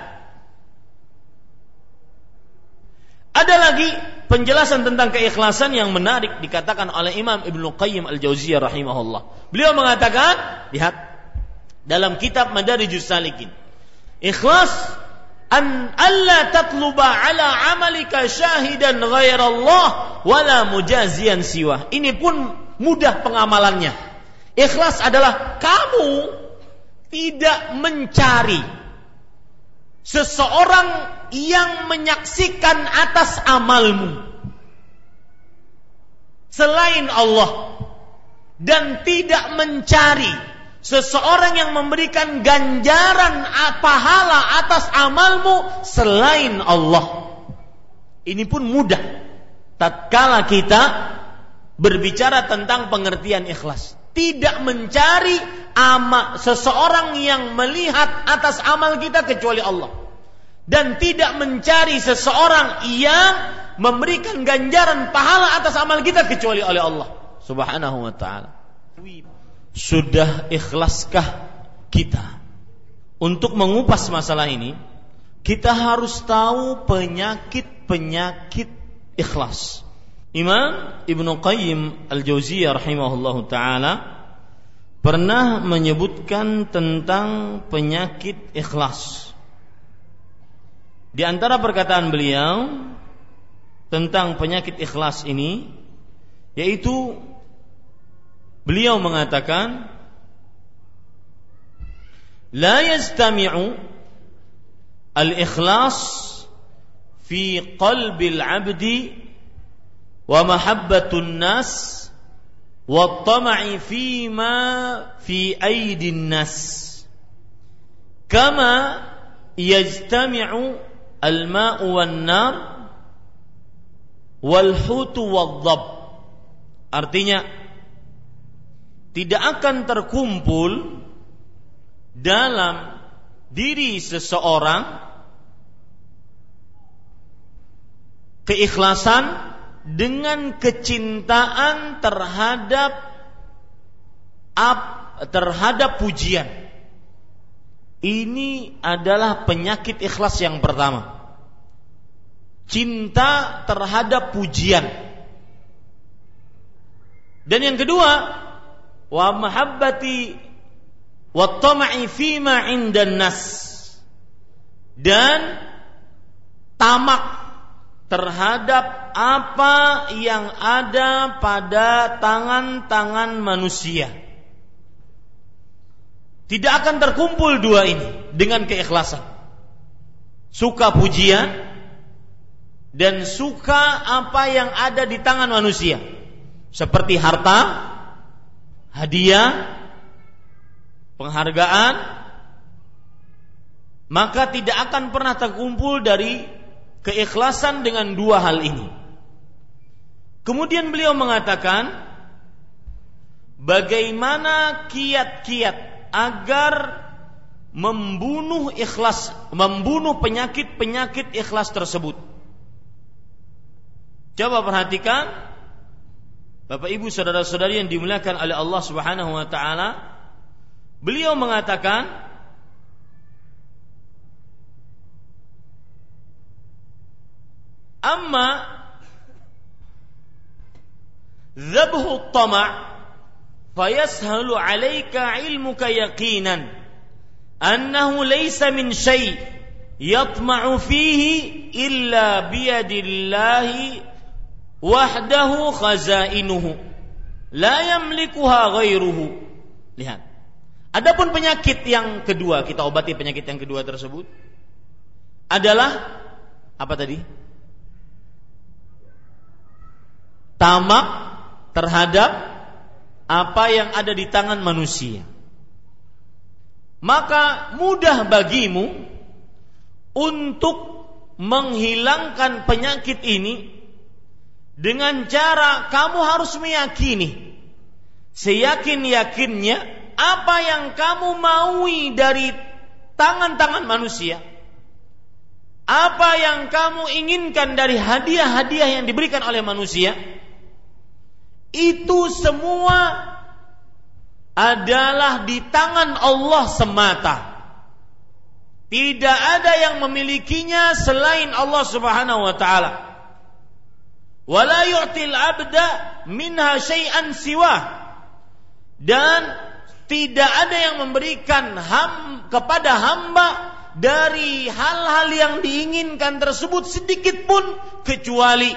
Ada lagi penjelasan tentang keikhlasan yang menarik dikatakan oleh Imam Ibnu Qayyim Al-Jauziyah rahimahullah. Beliau mengatakan, lihat dalam kitab Madarijus Salikin, ikhlas an alla tatluba ala amalika syahidan ghairallah wala mujazian siwa. Ini pun mudah pengamalannya. Ikhlas adalah kamu tidak mencari seseorang yang menyaksikan atas amalmu selain Allah, dan tidak mencari seseorang yang memberikan ganjaran pahala atas amalmu selain Allah. Ini pun mudah tatkala kita berbicara tentang pengertian ikhlas. Tidak mencari seseorang yang melihat atas amal kita kecuali Allah, dan tidak mencari seseorang yang memberikan ganjaran pahala atas amal kita kecuali oleh Allah Subhanahu wa ta'ala. Sudah ikhlaskah kita? Untuk mengupas masalah ini, kita harus tahu penyakit-penyakit ikhlas. Imam Ibnu Qayyim Al-Jauziyah rahimahullahu ta'ala pernah menyebutkan tentang penyakit ikhlas. Di antara perkataan beliau tentang penyakit ikhlas ini, yaitu beliau mengatakan, la yastami'u al-ikhlas fi qalbil 'abdi wa mahabbatun nas wa tama'i fima fi aydin nas kama yajtami'u al-ma'u wan-nar wal-hutu wad-dhab. Artinya, tidak akan terkumpul dalam diri seseorang keikhlasan dengan kecintaan terhadap pujian. Ini adalah penyakit ikhlas yang pertama. Cinta terhadap pujian. Dan yang kedua, wa mahabbati wa tama'i fima 'indan nas, dan tamak terhadap apa yang ada pada tangan-tangan manusia. Tidak akan terkumpul dua ini dengan keikhlasan. Suka pujian dan suka apa yang ada di tangan manusia, seperti harta, hadiah, penghargaan, maka tidak akan pernah terkumpul dari keikhlasan dengan dua hal ini. Kemudian beliau mengatakan, bagaimana kiat-kiat agar membunuh penyakit-penyakit ikhlas tersebut. Coba perhatikan, Bapak Ibu saudara-saudari yang dimuliakan oleh Allah Subhanahu wa taala, beliau mengatakan, amma dhabhu at-tama' fayashalu 'alaika 'ilmuka yaqinan annahu laysa min syai' yatma'u fihi illa biyadillahi wahdahu khazainuhu la yamlikuha ghairuhu. Lihat. Adapun penyakit yang kedua, kita obati penyakit yang kedua tersebut adalah apa tadi? Tamak terhadap apa yang ada di tangan manusia. Maka mudah bagimu untuk menghilangkan penyakit ini dengan cara kamu harus meyakini, seyakin-yakinnya apa yang kamu maui dari tangan-tangan manusia, apa yang kamu inginkan dari hadiah-hadiah yang diberikan oleh manusia, itu semua adalah di tangan Allah semata. Tidak ada yang memilikinya selain Allah Subhanahu wa taala. Wala yu'til 'abda minha syai'an siwah. Dan tidak ada yang memberikan kepada hamba dari hal-hal yang diinginkan tersebut sedikit pun kecuali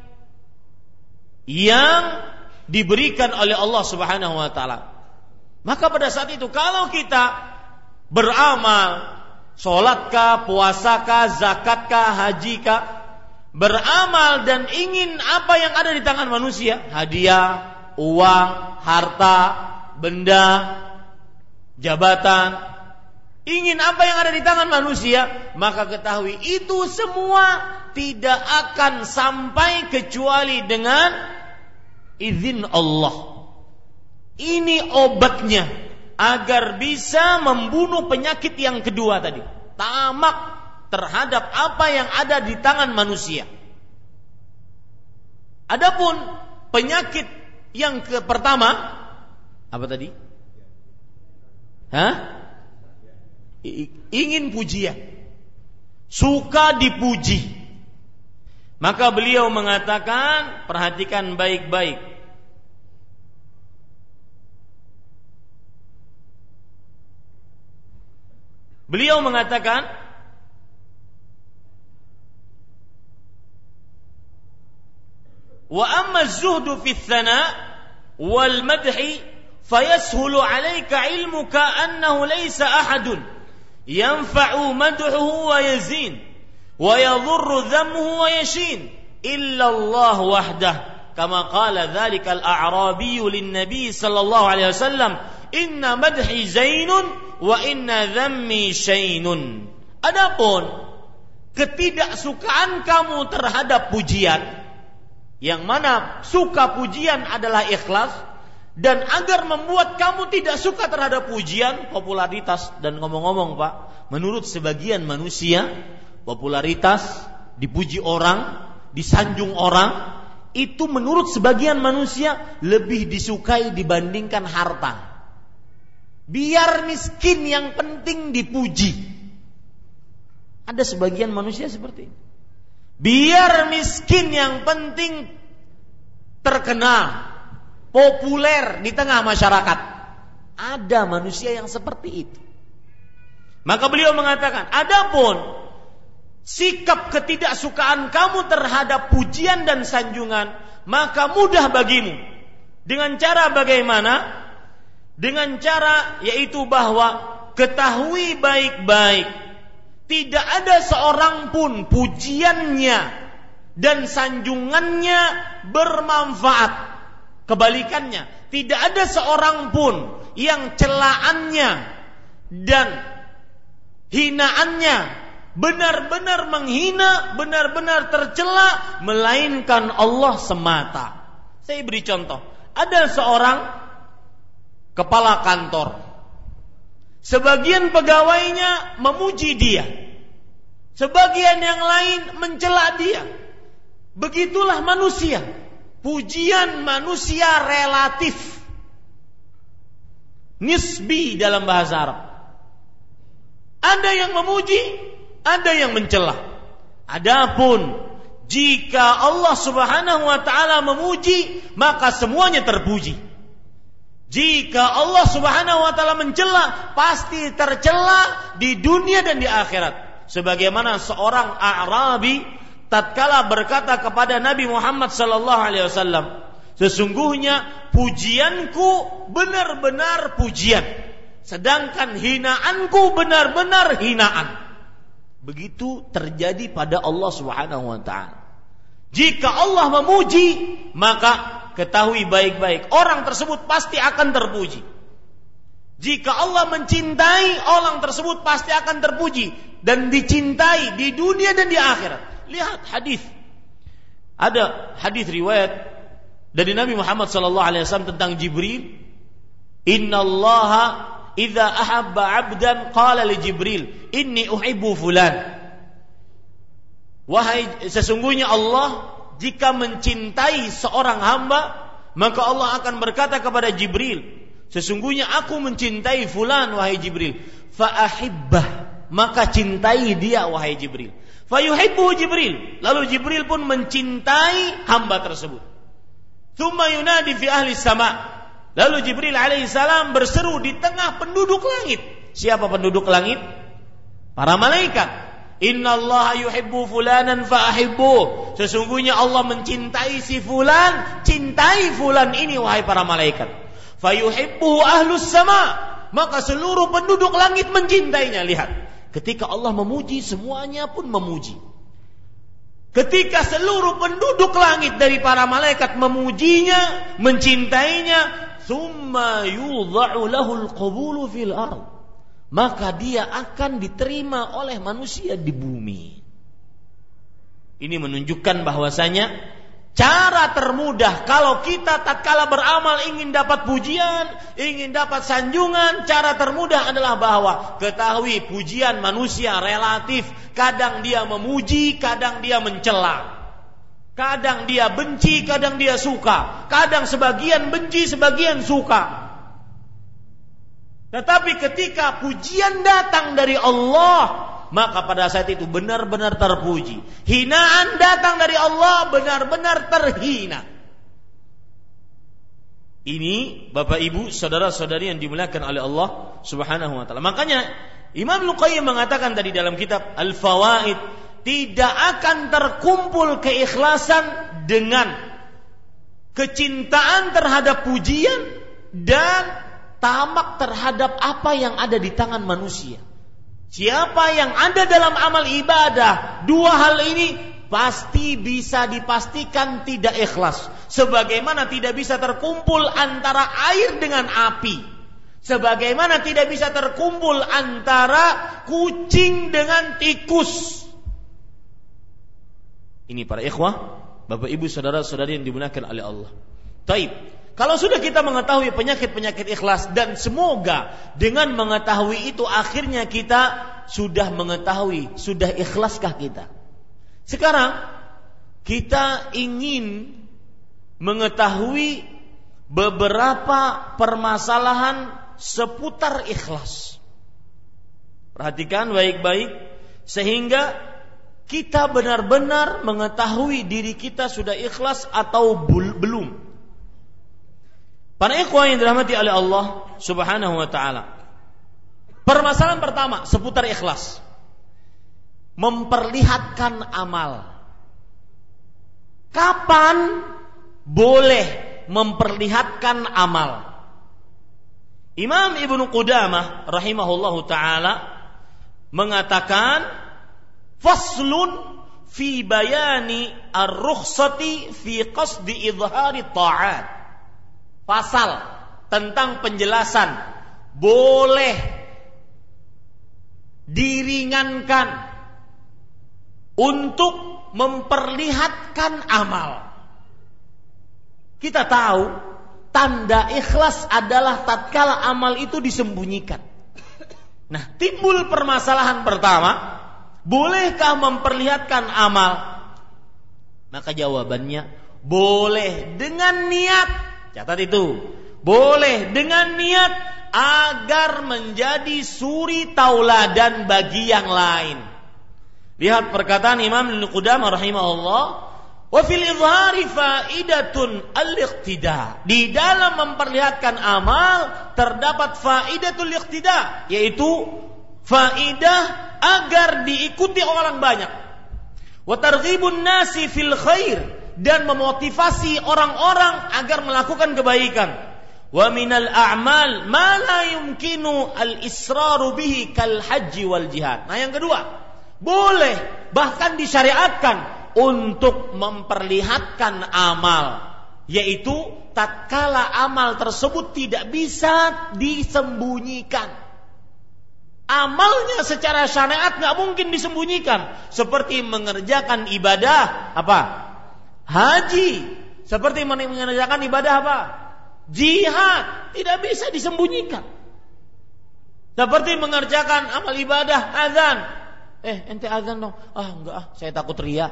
yang diberikan oleh Allah Subhanahu wa taala. Maka pada saat itu kalau kita beramal, sholatkah, puasakah, zakatkah, hajikah, beramal dan ingin apa yang ada di tangan manusia, hadiah, uang, harta, benda, jabatan, ingin apa yang ada di tangan manusia, maka ketahui itu semua tidak akan sampai kecuali dengan izin Allah. Ini obatnya agar bisa membunuh penyakit yang kedua tadi, tamak terhadap apa yang ada di tangan manusia. Adapun penyakit yang pertama apa tadi? Ingin pujian, suka dipuji. Maka beliau mengatakan, perhatikan baik-baik. Beliau mengatakan, wa amma az-zuhdu fi ats-tsana' wal madhi fayashulu 'alaika 'ilmuka annahu laysa ahadun yanfa'u madhuhu wa yazin wa yadhurru dhammuhu wa yashin illa Allah wahdah kama qala dzalika al-a'rabiyyu lin-nabi sallallahu alaihi wasallam inna madhi zainun wa inna dhammi syainun. Adapun ketidaksukaan kamu terhadap pujian, yang mana suka pujian adalah ikhlas, dan agar membuat kamu tidak suka terhadap pujian, popularitas. Dan ngomong-ngomong Pak, menurut sebagian manusia, popularitas, dipuji orang, disanjung orang, itu menurut sebagian manusia lebih disukai dibandingkan harta. Biar miskin yang penting dipuji. Ada sebagian manusia seperti ini. Biar miskin yang penting terkenal, populer di tengah masyarakat. Ada manusia yang seperti itu. Maka beliau mengatakan, adapun sikap ketidaksukaan kamu terhadap pujian dan sanjungan, maka mudah bagimu. Dengan cara bagaimana? Dengan cara yaitu bahwa ketahui baik-baik, tidak ada seorang pun pujiannya dan sanjungannya bermanfaat. Kebalikannya, tidak ada seorang pun yang celaannya dan hinaannya benar-benar menghina, benar-benar tercela, melainkan Allah semata. Saya beri contoh. Ada seorang kepala kantor. Sebagian pegawainya memuji dia, sebagian yang lain mencela dia. Begitulah manusia. Pujian manusia relatif, nisbi dalam bahasa Arab. Ada yang memuji, ada yang mencela. Adapun jika Allah Subhanahu wa taala memuji, maka semuanya terpuji. Jika Allah Subhanahu wa taala mencela, pasti tercela di dunia dan di akhirat. Sebagaimana seorang A'rabi tatkala berkata kepada Nabi Muhammad sallallahu alaihi wasallam, sesungguhnya pujianku benar-benar pujian, sedangkan hinaanku benar-benar hinaan. Begitu terjadi pada Allah Subhanahu wa taala. Jika Allah memuji, maka ketahui baik-baik orang tersebut pasti akan terpuji. Jika Allah mencintai, orang tersebut pasti akan terpuji dan dicintai di dunia dan di akhirat. Lihat hadis. Ada hadis riwayat dari Nabi Muhammad sallallahu alaihi wasallam tentang Jibril. Innallaha idza ahabba 'abdan qala li Jibril, inni uhibbu fulan. Wahai, sesungguhnya Allah jika mencintai seorang hamba, maka Allah akan berkata kepada Jibril, sesungguhnya aku mencintai fulan wahai Jibril, fa ahibbah, maka cintai dia wahai Jibril. Fa yuhibbu Jibril, lalu Jibril pun mencintai hamba tersebut. Tsumma yunadi fi ahli sama, lalu Jibril alaihi salam berseru di tengah penduduk langit. Siapa penduduk langit? Para malaikat. Innallaha yuhibbu fulanan fa ahibbu, sesungguhnya Allah mencintai si fulan, cintai fulan ini wahai para malaikat. Fa yuhibbu ahlus sama, maka seluruh penduduk langit mencintainya. Lihat, ketika Allah memuji, semuanya pun memuji. Ketika seluruh penduduk langit dari para malaikat memujinya, mencintainya, thumma yudha'u lahul qabulu fil ard, maka dia akan diterima oleh manusia di bumi. Ini menunjukkan bahwasanya cara termudah kalau kita tatkala beramal ingin dapat pujian, ingin dapat sanjungan, cara termudah adalah bahwa ketahui pujian manusia relatif. Kadang dia memuji, kadang dia mencela. Kadang dia benci, kadang dia suka. Kadang sebagian benci, sebagian suka. Tetapi ketika pujian datang dari Allah, maka pada saat itu benar-benar terpuji. Hinaan datang dari Allah, benar-benar terhina. Ini Bapak Ibu, saudara-saudari yang dimuliakan oleh Allah Subhanahu wa taala. Makanya Imam Ibnu Qayyim mengatakan tadi dalam kitab Al-Fawaid, tidak akan terkumpul keikhlasan dengan kecintaan terhadap pujian dan tamak terhadap apa yang ada di tangan manusia. Siapa yang ada dalam amal ibadah, dua hal ini pasti bisa dipastikan tidak ikhlas. Sebagaimana tidak bisa terkumpul antara air dengan api, sebagaimana tidak bisa terkumpul antara kucing dengan tikus. Ini para ikhwah, Bapak Ibu, saudara-saudari yang dimuliakan oleh Allah. Taib. Kalau sudah kita mengetahui penyakit-penyakit ikhlas, dan semoga dengan mengetahui itu akhirnya kita sudah mengetahui, sudah ikhlaskah kita. Sekarang kita ingin mengetahui beberapa permasalahan seputar ikhlas. Perhatikan baik-baik sehingga kita benar-benar mengetahui diri kita sudah ikhlas atau belum. Para ikhwan yang dirahmati oleh Allah Subhanahu wa taala. Permasalahan pertama seputar ikhlas. Memperlihatkan amal. Kapan boleh memperlihatkan amal? Imam Ibnu Qudamah rahimahullahu taala mengatakan, faslun fi bayani ar-rukhsati fi qasdi idhari ta'at. Pasal tentang penjelasan boleh diringankan untuk memperlihatkan amal. Kita tahu tanda ikhlas adalah tatkala amal itu disembunyikan. Nah, timbul permasalahan pertama, bolehkah memperlihatkan amal? Maka jawabannya, boleh dengan niat. Catat itu, boleh dengan niat agar menjadi suri tauladan bagi yang lain. Lihat perkataan Imam Ibnu Qudamah rahimahullah, wa fil izhari faidatun al-iqtida. Di dalam memperlihatkan amal terdapat faidatul iqtida, yaitu faidah agar diikuti orang banyak. Wa targhibun nasi fil khair, dan memotivasi orang-orang agar melakukan kebaikan. Wa minal a'mal ma la yumkinu al-israru bihi kal haji wal jihad. Nah, yang kedua, boleh bahkan disyariatkan untuk memperlihatkan amal, yaitu tatkala amal tersebut tidak bisa disembunyikan. Amalnya secara syariat nggak mungkin disembunyikan, seperti mengerjakan ibadah apa? Haji, seperti mengerjakan ibadah apa? Jihad, tidak bisa disembunyikan. Seperti mengerjakan amal ibadah azan. Ente azan dong. Enggak, saya takut riya.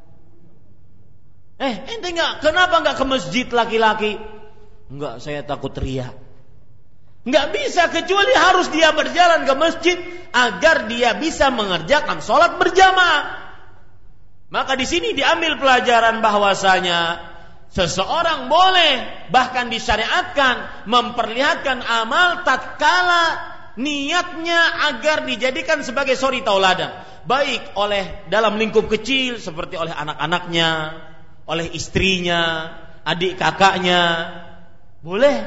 Ente kenapa enggak ke masjid laki-laki? Enggak, saya takut riya. Enggak bisa, kecuali harus dia berjalan ke masjid agar dia bisa mengerjakan sholat berjamaah. Maka di sini diambil pelajaran bahwasanya seseorang boleh bahkan disyariatkan memperlihatkan amal tatkala niatnya agar dijadikan sebagai suri tauladan, baik oleh dalam lingkup kecil seperti oleh anak-anaknya, oleh istrinya, adik kakaknya. Boleh.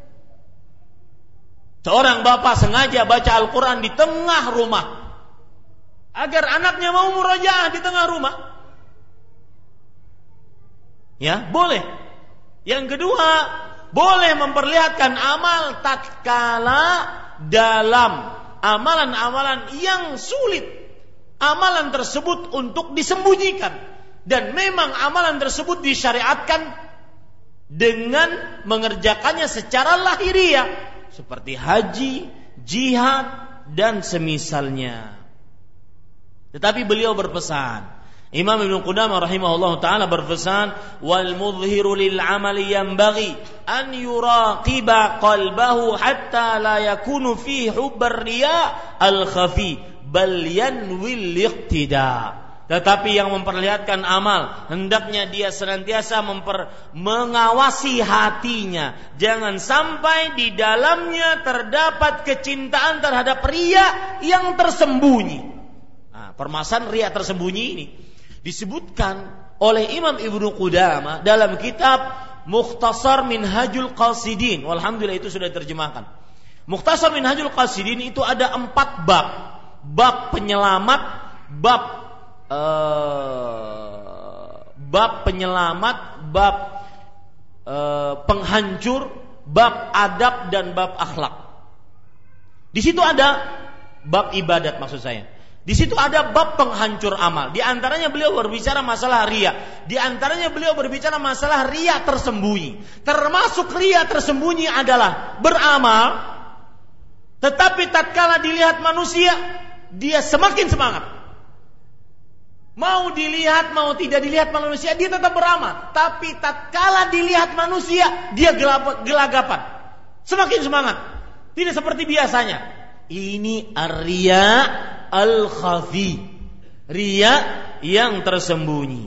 Seorang bapak sengaja baca Al-Quran di tengah rumah agar anaknya mau murojaah di tengah rumah. Ya, boleh. Yang kedua, boleh memperlihatkan amal tatkala dalam amalan-amalan yang sulit, amalan tersebut untuk disembunyikan, dan memang amalan tersebut disyariatkan dengan mengerjakannya secara lahiriah, seperti haji, jihad, dan semisalnya. Tetapi beliau berpesan, Imam Ibnu Qudamah rahimahullah ta'ala berpesan, wal mudhiru lil amali yanbaghi an yuraqiba qalbahu hatta la yakunu fi hubbar riya al khafi bal yanwil iqtida. Tetapi yang memperlihatkan amal, hendaknya dia senantiasa mengawasi hatinya, jangan sampai di dalamnya terdapat kecintaan terhadap riya yang tersembunyi. Nah, permasalahan riya tersembunyi ini disebutkan oleh Imam Ibnu Qudamah dalam kitab Mukhtasar Minhajul Qasidin. Walhamdulillah itu sudah diterjemahkan. Mukhtasar Minhajul Qasidin itu ada 4 bab. Bab penyelamat, bab penyelamat, bab penghancur, bab adab, dan bab akhlak. Di situ ada bab ibadat, maksud saya. Di situ ada bab penghancur amal. Di antaranya beliau berbicara masalah riya. Di antaranya beliau berbicara masalah riya tersembunyi. Termasuk riya tersembunyi adalah beramal, tetapi tatkala dilihat manusia, dia semakin semangat. Mau dilihat, mau tidak dilihat manusia, dia tetap beramal. Tapi tatkala dilihat manusia, dia gelagapan. Semakin semangat. Tidak seperti biasanya. Ini ar-riya al-khafi, riya yang tersembunyi.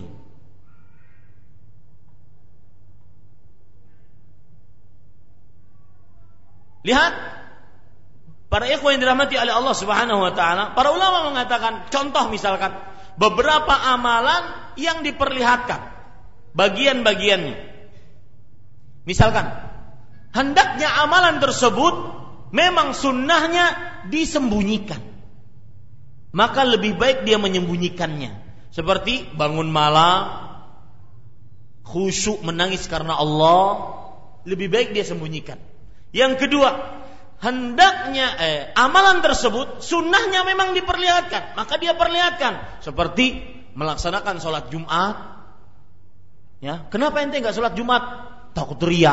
Lihat, para ikhwan yang dirahmati oleh Allah Subhanahu wa taala, para ulama mengatakan, contoh misalkan beberapa amalan yang diperlihatkan bagian-bagiannya. Misalkan, hendaknya amalan tersebut memang sunnahnya disembunyikan, maka lebih baik dia menyembunyikannya. Seperti bangun malam, khusyuk menangis karena Allah, lebih baik dia sembunyikan. Yang kedua, hendaknya amalan tersebut sunnahnya memang diperlihatkan, maka dia perlihatkan. Seperti melaksanakan sholat Jumat. Ya, kenapa ente nggak sholat Jumat? Takut riya.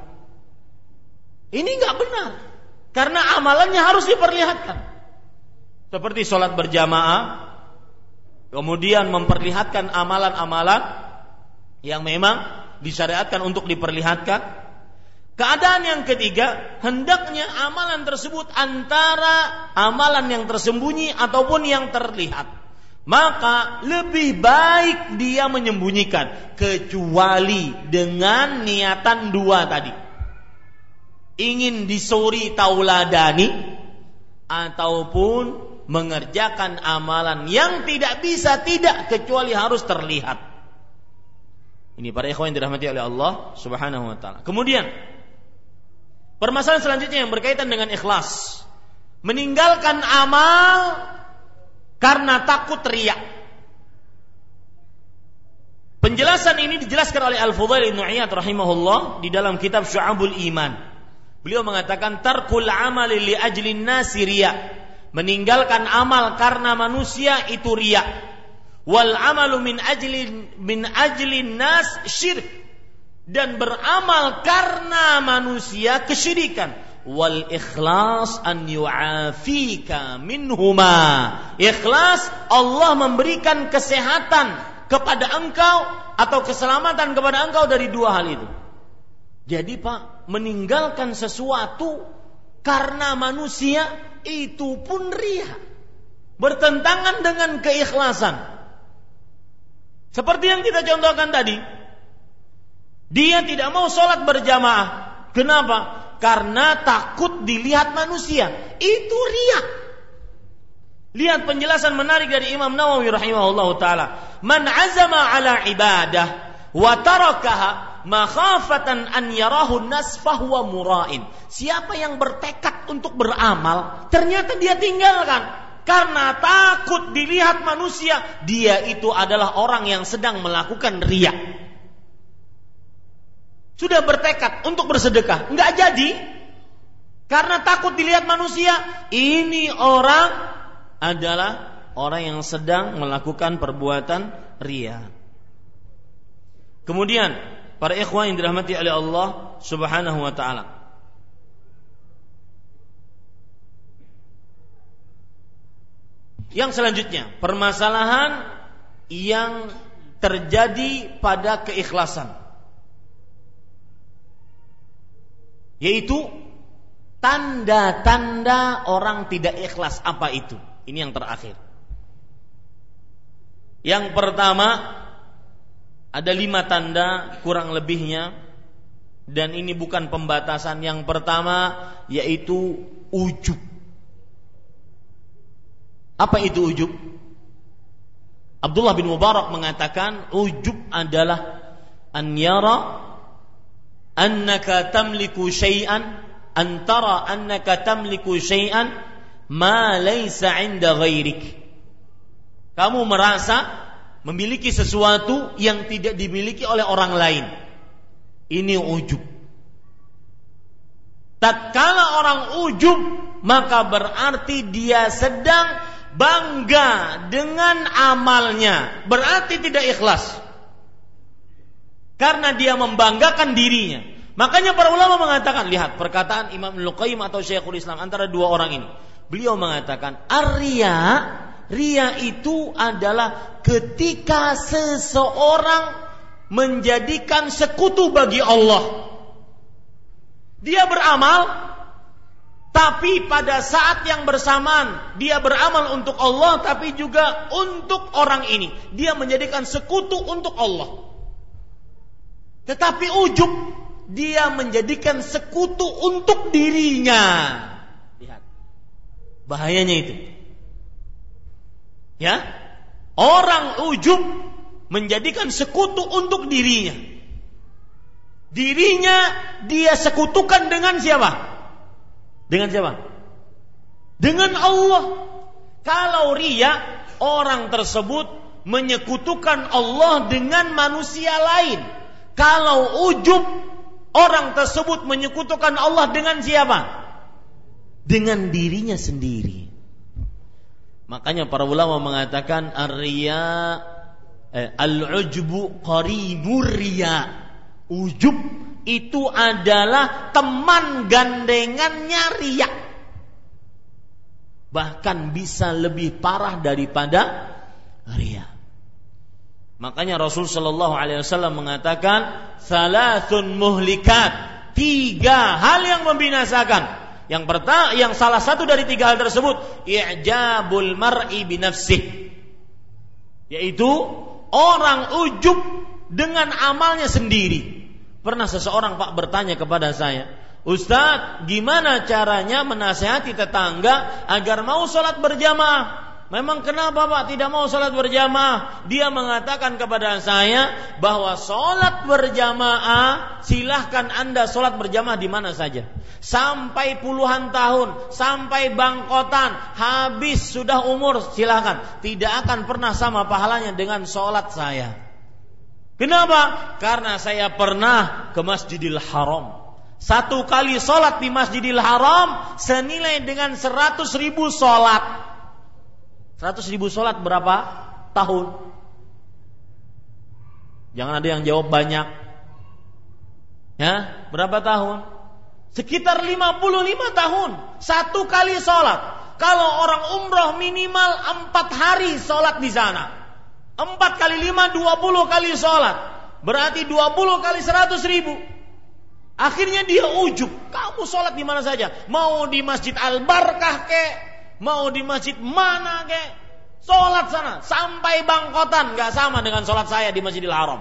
Ini nggak benar, karena amalannya harus diperlihatkan. Seperti sholat berjamaah, kemudian memperlihatkan amalan-amalan yang memang disyariatkan untuk diperlihatkan. Keadaan yang ketiga, hendaknya amalan tersebut antara amalan yang tersembunyi ataupun yang terlihat. Maka lebih baik dia menyembunyikan, kecuali dengan niatan dua tadi. Ingin disuri tauladani ataupun mengerjakan amalan yang tidak bisa tidak kecuali harus terlihat. Ini para ikhwan yang dirahmati oleh Allah Subhanahu wa taala. Kemudian permasalahan selanjutnya yang berkaitan dengan ikhlas. Meninggalkan amal karena takut riya. Penjelasan ini dijelaskan oleh Al-Fudail Ibn Iyad rahimahullah di dalam kitab Syu'abul Iman. Beliau mengatakan tarkul amali li ajlin nasi riya. Meninggalkan amal karena manusia itu riya. Wal amalu min ajlin nas syirik. Dan beramal karena manusia kesyirikan. Wal ikhlas an yu'afika minhuma. Ikhlas Allah memberikan kesehatan kepada engkau atau keselamatan kepada engkau dari dua hal itu. Jadi Pak, meninggalkan sesuatu karena manusia itu pun riya, bertentangan dengan keikhlasan. Seperti yang kita contohkan tadi, dia tidak mau sholat berjamaah. Kenapa? Karena takut dilihat manusia. Itu riya. Lihat penjelasan menarik dari Imam Nawawi rahimahullah ta'ala. Man azama ala ibadah wa tarakaha makhafatan an yarahu nas fahuwa mura'in. Siapa yang bertekad untuk beramal, ternyata dia tinggalkan karena takut dilihat manusia, dia itu adalah orang yang sedang melakukan riya. Sudah bertekad untuk bersedekah, enggak jadi karena takut dilihat manusia. Ini orang adalah orang yang sedang melakukan perbuatan riya. Kemudian para ikhwan yang dirahmati oleh Allah Subhanahu wa taala, yang selanjutnya, permasalahan yang terjadi pada keikhlasan, yaitu tanda-tanda orang tidak ikhlas. Apa itu? Ini yang terakhir. Yang pertama, ada 5 tanda kurang lebihnya, dan ini bukan pembatasan. Yang pertama yaitu ujub. Apa itu ujub? Abdullah bin Mubarak mengatakan ujub adalah an yara annaka tamliku syai'an, antara annaka tamliku syai'an ma laysa 'inda ghairik. Kamu merasa memiliki sesuatu yang tidak dimiliki oleh orang lain. Ini ujub. Tatkala orang ujub, maka berarti dia sedang bangga dengan amalnya, berarti tidak ikhlas. Karena dia membanggakan dirinya. Makanya para ulama mengatakan, lihat perkataan Imam Ibnu Qayyim atau Syekhul Islam antara dua orang ini. Beliau mengatakan, riya itu adalah ketika seseorang menjadikan sekutu bagi Allah. Dia beramal, tapi pada saat yang bersamaan dia beramal untuk Allah, tapi juga untuk orang ini. Dia menjadikan sekutu untuk Allah. Tetapi ujub, dia menjadikan sekutu untuk dirinya. Lihat bahayanya itu. Ya, orang ujub menjadikan sekutu untuk dirinya. Dirinya dia sekutukan dengan siapa? Dengan siapa? Dengan Allah. Kalau riya, orang tersebut menyekutukan Allah dengan manusia lain. Kalau ujub, orang tersebut menyekutukan Allah dengan siapa? dengan dirinya sendiri. Makanya para ulama mengatakan ar-riya al-ujbu qarinur riya. Ujub itu adalah teman gandengannya riya. Bahkan bisa lebih parah daripada riya. Makanya Rasul sallallahu alaihi wasallam mengatakan salasun muhlikat, 3 hal yang membinasakan. Yang salah satu dari 3 hal tersebut i'jabul mar'i binafsih, yaitu orang ujub dengan amalnya sendiri. Pernah seseorang Pak bertanya kepada saya, Ustaz, gimana caranya menasihati tetangga agar mau sholat berjamaah? Memang kenapa Pak tidak mau sholat berjamaah? Dia mengatakan kepada saya bahwa sholat berjamaah, silahkan Anda sholat berjamaah di mana saja, sampai puluhan tahun, sampai bangkotan, habis sudah umur, silahkan, tidak akan pernah sama pahalanya dengan sholat saya. Kenapa? Karena saya pernah ke Masjidil Haram. 1 kali sholat di Masjidil Haram senilai dengan 100.000 sholat. 100.000 sholat berapa tahun? Jangan ada yang jawab banyak. Ya, berapa tahun? Sekitar 55 tahun. 1 kali sholat. Kalau orang umroh minimal 4 hari sholat di sana. 4 kali 5, 20 kali sholat. Berarti 20 kali 100.000. Akhirnya dia ujub. Kamu sholat di mana saja. Mau di Masjid Al-Barkah kek, mau di masjid mana kek, sholat sana. Sampai bangkotan, gak sama dengan sholat saya di Masjidil Haram.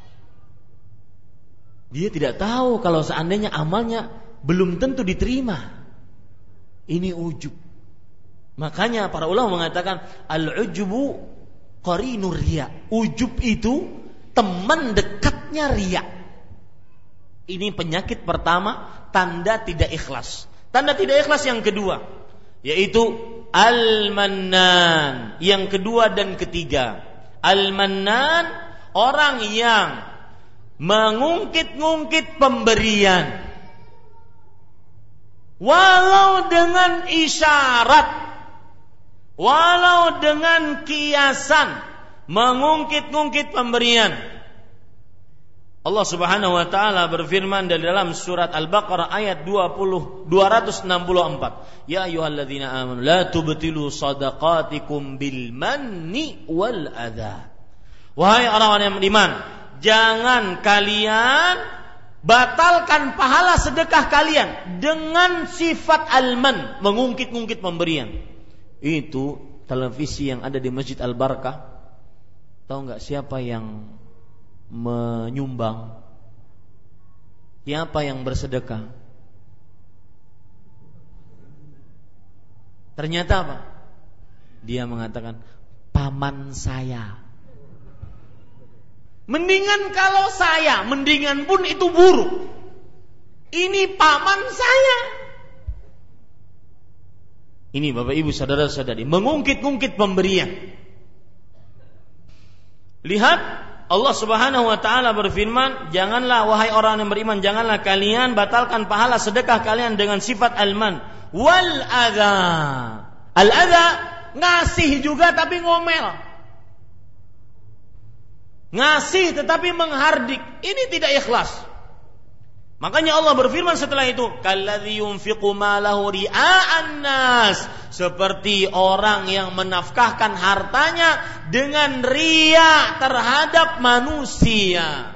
Dia tidak tahu kalau seandainya amalnya belum tentu diterima. Ini ujub. Makanya para ulama mengatakan al-ujubu qarinur riya. Ujub itu teman dekatnya riya. Ini penyakit pertama, tanda tidak ikhlas. Tanda tidak ikhlas yang kedua, yaitu al-mannan. Yang kedua dan ketiga, al-mannan, orang yang mengungkit-ungkit pemberian, walau dengan isyarat, walau dengan kiasan, mengungkit-ungkit pemberian. Allah Subhanahu wa taala berfirman dari dalam surat Al-Baqarah ayat 264. Ya ayyuhalladzina amanu la tubtilu shadaqatikum bil manni wal adza. Wahai orang-orang yang beriman, jangan kalian batalkan pahala sedekah kalian dengan sifat al-man, mengungkit-ungkit pemberian. Itu televisi yang ada di Masjid Al-Barakah. Tahu enggak siapa yang menyumbang? Siapa yang bersedekah? Ternyata apa? Dia mengatakan paman saya. Mendingan kalau saya, mendingan pun itu buruk. Ini paman saya. Ini Bapak Ibu saudara-saudari, mengungkit-ungkit pemberian. Lihat, Allah Subhanahu wa taala berfirman, janganlah wahai orang yang beriman, janganlah kalian batalkan pahala sedekah kalian dengan sifat al-man wal adza. Al-adza ngasih juga tapi ngomel. Ngasih tetapi menghardik. Ini tidak ikhlas. Makanya Allah berfirman setelah itu, kalladzi yunfiqu malahu ria'an nas, seperti orang yang menafkahkan hartanya dengan riya terhadap manusia.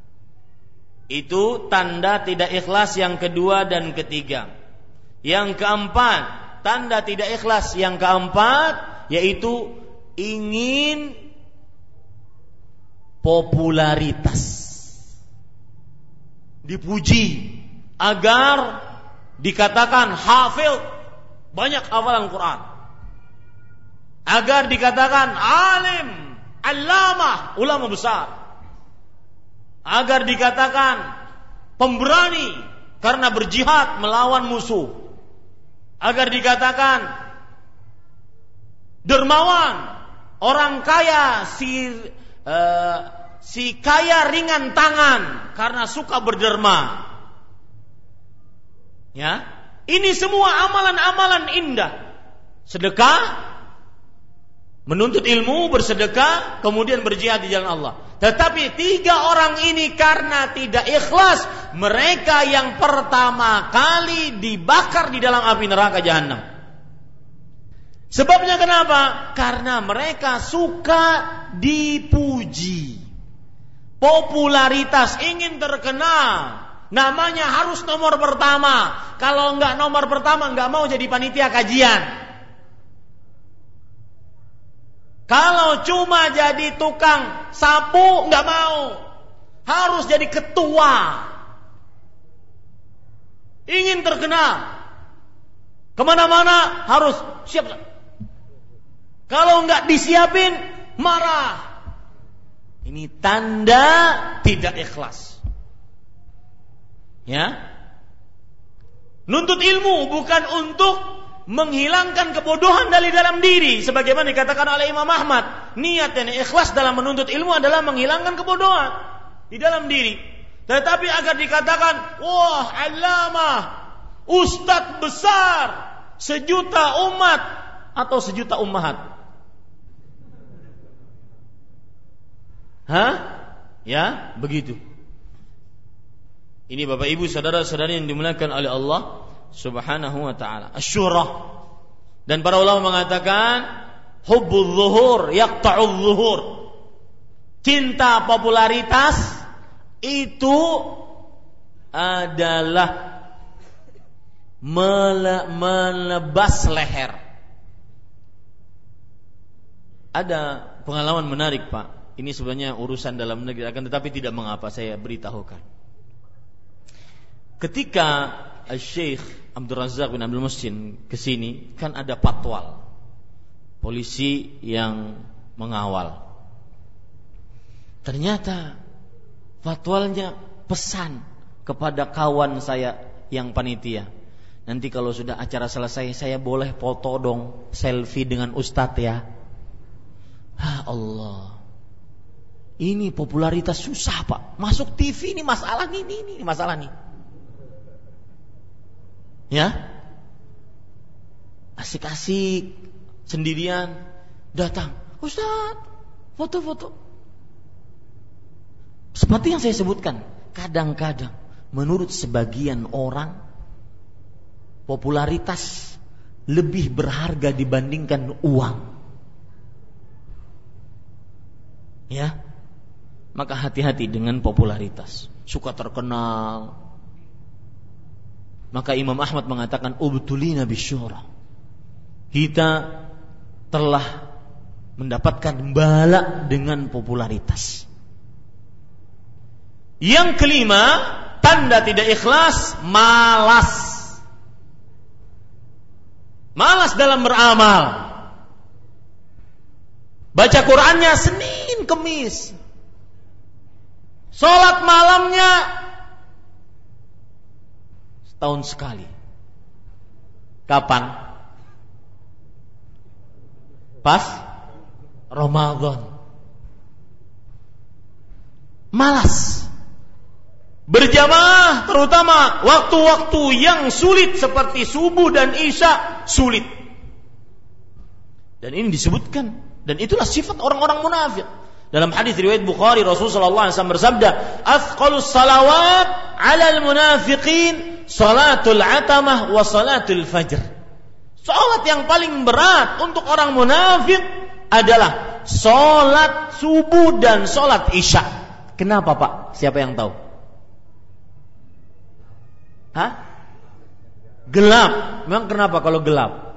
Itu tanda tidak ikhlas yang kedua dan ketiga. Yang keempat, tanda tidak ikhlas yang keempat, yaitu ingin popularitas, dipuji agar dikatakan hafil, banyak hafalan Quran, agar dikatakan alim, allamah, ulama besar, agar dikatakan pemberani karena berjihad melawan musuh, agar dikatakan dermawan, orang kaya, si kaya ringan tangan karena suka berderma. Ya, Ini semua amalan-amalan indah. Sedekah, menuntut ilmu, bersedekah, kemudian berjihad di jalan Allah. Tetapi 3 orang ini karena tidak ikhlas, mereka yang pertama kali dibakar di dalam api neraka jahanam. Sebabnya kenapa? Karena mereka suka dipuji. Popularitas, ingin terkenal. Namanya harus nomor pertama. Kalau enggak nomor pertama, enggak mau jadi panitia kajian. Kalau cuma jadi tukang sapu, enggak mau. Harus jadi ketua. Ingin terkenal. Kemana-mana harus siap. Kalau enggak disiapin, marah. Ini tanda tidak ikhlas. Ya. Nuntut ilmu bukan untuk menghilangkan kebodohan dari dalam diri, sebagaimana dikatakan oleh Imam Ahmad. Niat dan ikhlas dalam menuntut ilmu adalah menghilangkan kebodohan di dalam diri. Tetapi agar dikatakan, wah, allamah, ustadz besar, 1 juta umat atau 1 juta ummahat. Ya, begitu. Ini Bapak Ibu saudara-saudari yang dimuliakan oleh Allah Subhanahu wa taala. Asy-syuhrah. Dan para ulama mengatakan hubbuz zuhur yaqta'uz zuhur. Cinta popularitas itu adalah melebas leher. Ada pengalaman menarik, Pak. Ini sebenarnya urusan dalam negeri, akan tetapi tidak mengapa saya beritahukan. Ketika Syekh Abdul Razak bin Abdul Muhsin kesini, kan ada patwal polisi yang mengawal. Ternyata patwalnya pesan kepada kawan saya yang panitia, nanti kalau sudah acara selesai saya boleh foto dong, selfie dengan ustadz ya. Allah, ini popularitas susah, Pak. Masuk TV ini masalah ini masalah nih. Ya, asik-asik sendirian datang, Ustaz, foto-foto. Seperti yang saya sebutkan, kadang-kadang menurut sebagian orang popularitas lebih berharga dibandingkan uang. Ya, maka hati-hati dengan popularitas. Suka terkenal. Maka Imam Ahmad mengatakan ubtulina bisyuhrah. Kita telah mendapatkan bala dengan popularitas. Yang kelima, tanda tidak ikhlas, malas. Malas dalam beramal. Baca Qur'annya Senin Kemis. Salat malamnya setahun sekali. Kapan? Pas Ramadan. Malas. Berjamaah, terutama waktu-waktu yang sulit seperti subuh dan isya, sulit. Dan ini disebutkan, dan itulah sifat orang-orang munafik. Dalam hadis riwayat Bukhari, Rasulullah SAW bersabda, "Athqalus salawat 'alal munafiqin salatul atamah wa salatul fajr." Salat yang paling berat untuk orang munafik adalah salat subuh dan salat isya. Kenapa, Pak? Siapa yang tahu? Gelap. Memang kenapa kalau gelap?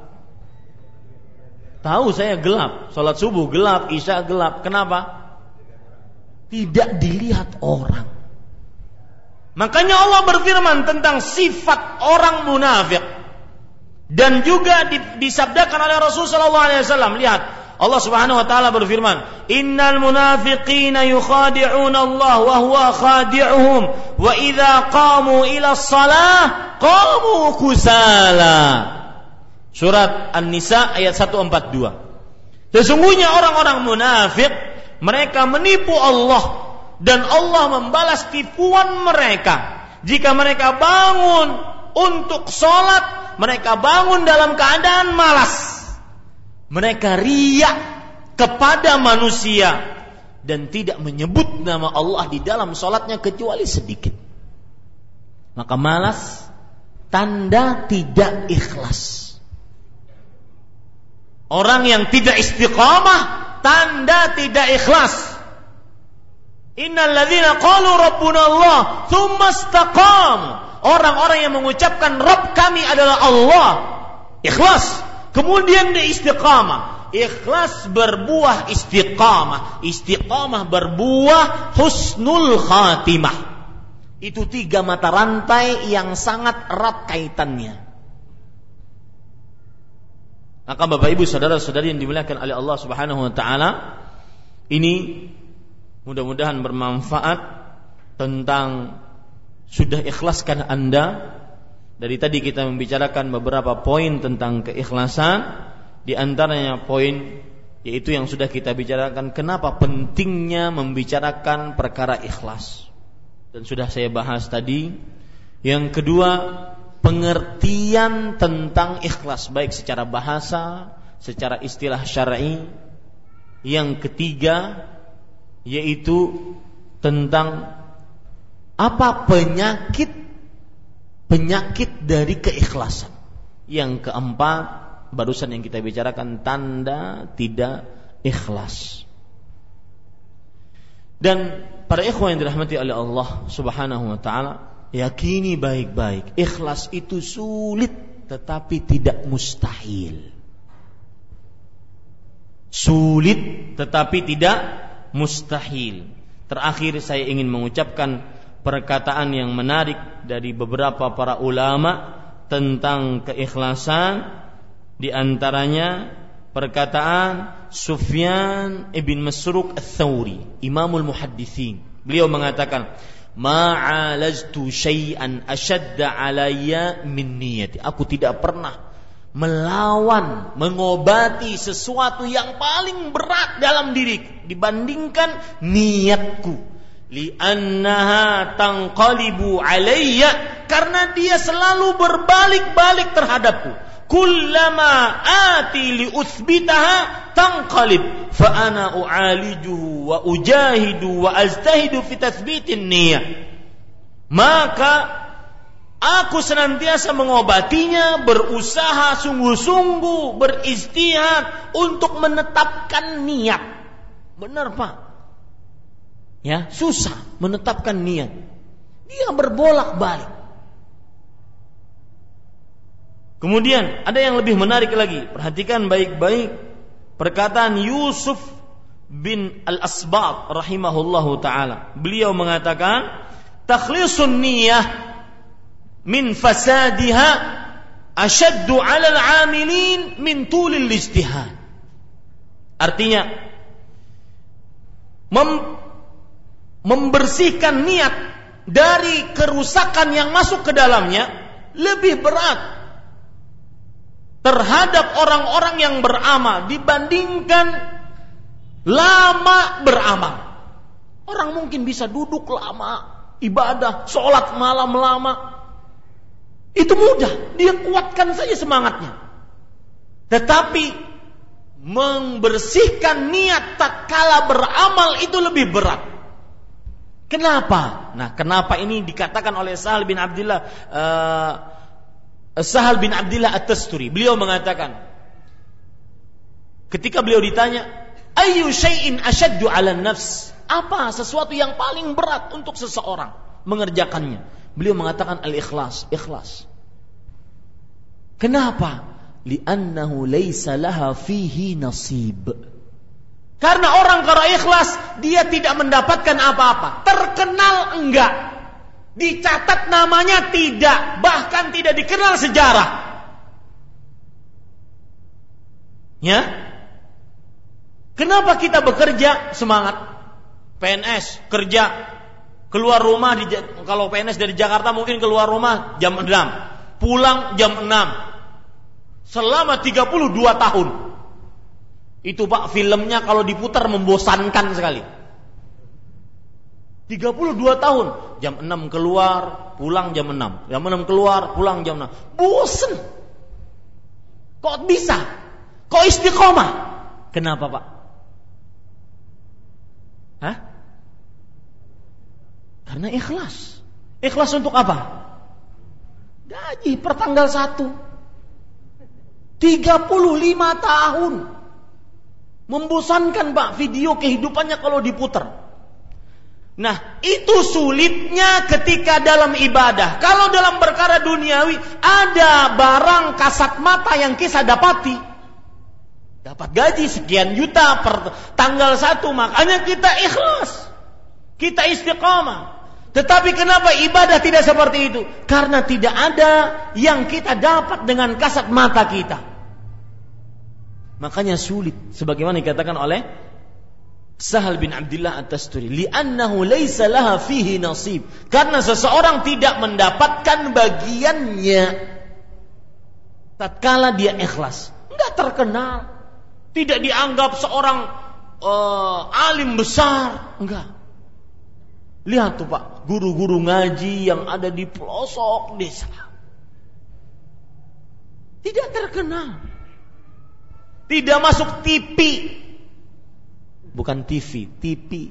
Tahu saya gelap. Salat subuh gelap, isya gelap. Kenapa? Tidak dilihat orang. Makanya Allah berfirman tentang sifat orang munafik. Dan juga disabdakan oleh Rasulullah SAW. Lihat, Allah Subhanahu wa taala berfirman, "Innal munafiqina yukhadi'una Allah wa huwa khadi'uhum wa idza qamu ila shalah qamu kusala." Surat An-Nisa ayat 142. Sesungguhnya orang-orang munafik, mereka menipu Allah dan Allah membalas tipuan mereka. Jika mereka bangun untuk sholat, mereka bangun dalam keadaan malas. Mereka riya kepada manusia dan tidak menyebut nama Allah di dalam sholatnya kecuali sedikit. Maka malas tanda tidak ikhlas. Orang yang tidak istiqamah tanda tidak ikhlas. Innal ladzina qalu rabbuna Allah tsumma istaqamu. Orang-orang yang mengucapkan Rabb kami adalah Allah, ikhlas, kemudian dia istiqamah. Ikhlas berbuah istiqamah, istiqamah berbuah husnul khatimah. Itu 3 mata rantai yang sangat erat kaitannya. Maka Bapak Ibu saudara-saudari yang dimuliakan oleh Allah Subhanahu wa taala, ini mudah-mudahan bermanfaat tentang sudah ikhlaskah Anda. Dari tadi kita membicarakan beberapa poin tentang keikhlasan. Di antaranya poin yaitu yang sudah kita bicarakan, kenapa pentingnya membicarakan perkara ikhlas. Dan sudah saya bahas tadi. Yang kedua, pengertian tentang ikhlas baik secara bahasa, secara istilah syar'i. Yang ketiga yaitu tentang apa penyakit dari keikhlasan. Yang keempat, barusan yang kita bicarakan, tanda tidak ikhlas. Dan para ikhwan yang dirahmati oleh Allah Subhanahu wa taala, yakini baik-baik, ikhlas itu sulit tetapi tidak mustahil. Sulit tetapi tidak mustahil. Terakhir saya ingin mengucapkan perkataan yang menarik dari beberapa para ulama tentang keikhlasan. Di antaranya perkataan Sufyan ibn Masruq al-Thawri, Imamul Muhaddithin. Beliau mengatakan, "Ma'alajtu syai'an ashadda alayya min niyati." Aku tidak pernah melawan, mengobati sesuatu yang paling berat dalam diriku dibandingkan niatku. Li'annaha tanqalibu alayya, karena dia selalu berbalik-balik terhadapku. Kullama ati liuthbitaha tanqalib fa ana u'alijuhu wa ujahidu wa ajtahidu fi tathbitin niyyah. Maka aku senantiasa mengobatinya, berusaha sungguh-sungguh, beristihad untuk menetapkan niat. Benar Pak? Ya, susah menetapkan niat. Dia berbolak-balik. Kemudian ada yang lebih menarik lagi. Perhatikan baik-baik perkataan Yusuf bin Al-Asbat rahimahullahu taala. Beliau mengatakan, takhlisun niyyah min fasadiha ashaddu 'ala al-'amilin min tulil ijtihad. Artinya membersihkan niat dari kerusakan yang masuk ke dalamnya lebih berat terhadap orang-orang yang beramal dibandingkan lama beramal. Orang mungkin bisa duduk lama, ibadah, sholat malam lama, itu mudah, dia kuatkan saja semangatnya. Tetapi membersihkan niat tatkala beramal itu lebih berat. Kenapa? Nah, kenapa ini dikatakan oleh Sahal bin Abdillah At-Tasturi. Beliau mengatakan, ketika beliau ditanya, ayyu syai'in ashaddu 'ala nafs? Apa sesuatu yang paling berat untuk seseorang mengerjakannya? Beliau mengatakan al-ikhlas, ikhlas. Kenapa? Li'annahu laysa laha fihi nasib. Karena orang kalau ikhlas, dia tidak mendapatkan apa-apa. Terkenal enggak, dicatat namanya tidak, bahkan tidak dikenal sejarah. Ya? Kenapa kita bekerja semangat? PNS kerja, keluar rumah kalau PNS dari Jakarta mungkin keluar rumah jam 6, pulang jam 6. Selama 32 tahun. Itu Pak, filmnya kalau diputar membosankan sekali. 32 tahun, jam 6 keluar, pulang jam 6. Jam 6 keluar, pulang jam 6. Bosen. Kok bisa? Kok istiqomah? Kenapa, Pak? Hah? Karena ikhlas. Ikhlas untuk apa? Gaji per tanggal 1. 35 tahun. Membosankan, Pak, video kehidupannya kalau diputar. Nah, itu sulitnya ketika dalam ibadah. Kalau dalam perkara duniawi, ada barang kasat mata yang kita dapati. Dapat gaji sekian juta per tanggal 1, makanya kita ikhlas. Kita istiqamah. Tetapi kenapa ibadah tidak seperti itu? Karena tidak ada yang kita dapat dengan kasat mata kita. Makanya sulit. Sebagaimana dikatakan oleh Sahal bin Abdullah At-Tasturi, li'annahu laysa laha fihi nasib. Karena seseorang tidak mendapatkan bagiannya tatkala dia ikhlas. Enggak terkenal, tidak dianggap seorang alim besar, enggak. Lihat tuh, Pak, guru-guru ngaji yang ada di pelosok desa. Tidak terkenal. Tidak masuk TV. Bukan TV, TV.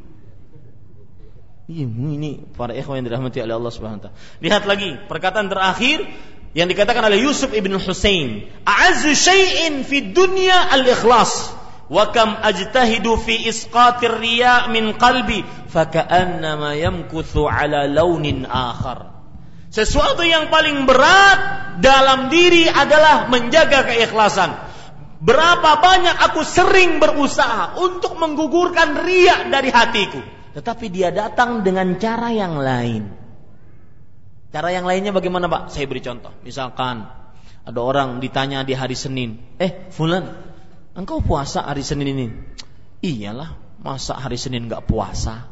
Ini para ikhwan yang dirahmati oleh Allah Subhanahu wa taala. Lihat lagi perkataan terakhir yang dikatakan oleh Yusuf ibn Husain, "A'azzu syai'in fid dunya al-ikhlas, wa kam ajtahidu fi isqatir riya' min qalbi, fa ka'annama yamkuthu 'ala launin akhar." Sesuatu yang paling berat dalam diri adalah menjaga keikhlasan. Berapa banyak aku sering berusaha untuk menggugurkan riya dari hatiku, tetapi dia datang dengan cara yang lain. Cara yang lainnya bagaimana, Pak? Saya beri contoh. Misalkan ada orang ditanya di hari Senin, Fulan, engkau puasa hari Senin ini? Iyalah, masa hari Senin gak puasa?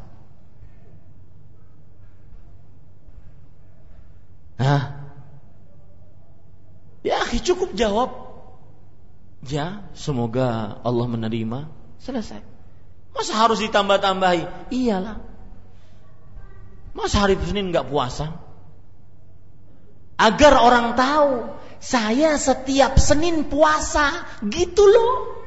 Ya, cukup jawab, ya, semoga Allah menerima. Selesai. Masa harus ditambah-tambahi? Iyalah, masa hari Senin gak puasa? Agar orang tahu, saya setiap Senin puasa, gitu loh.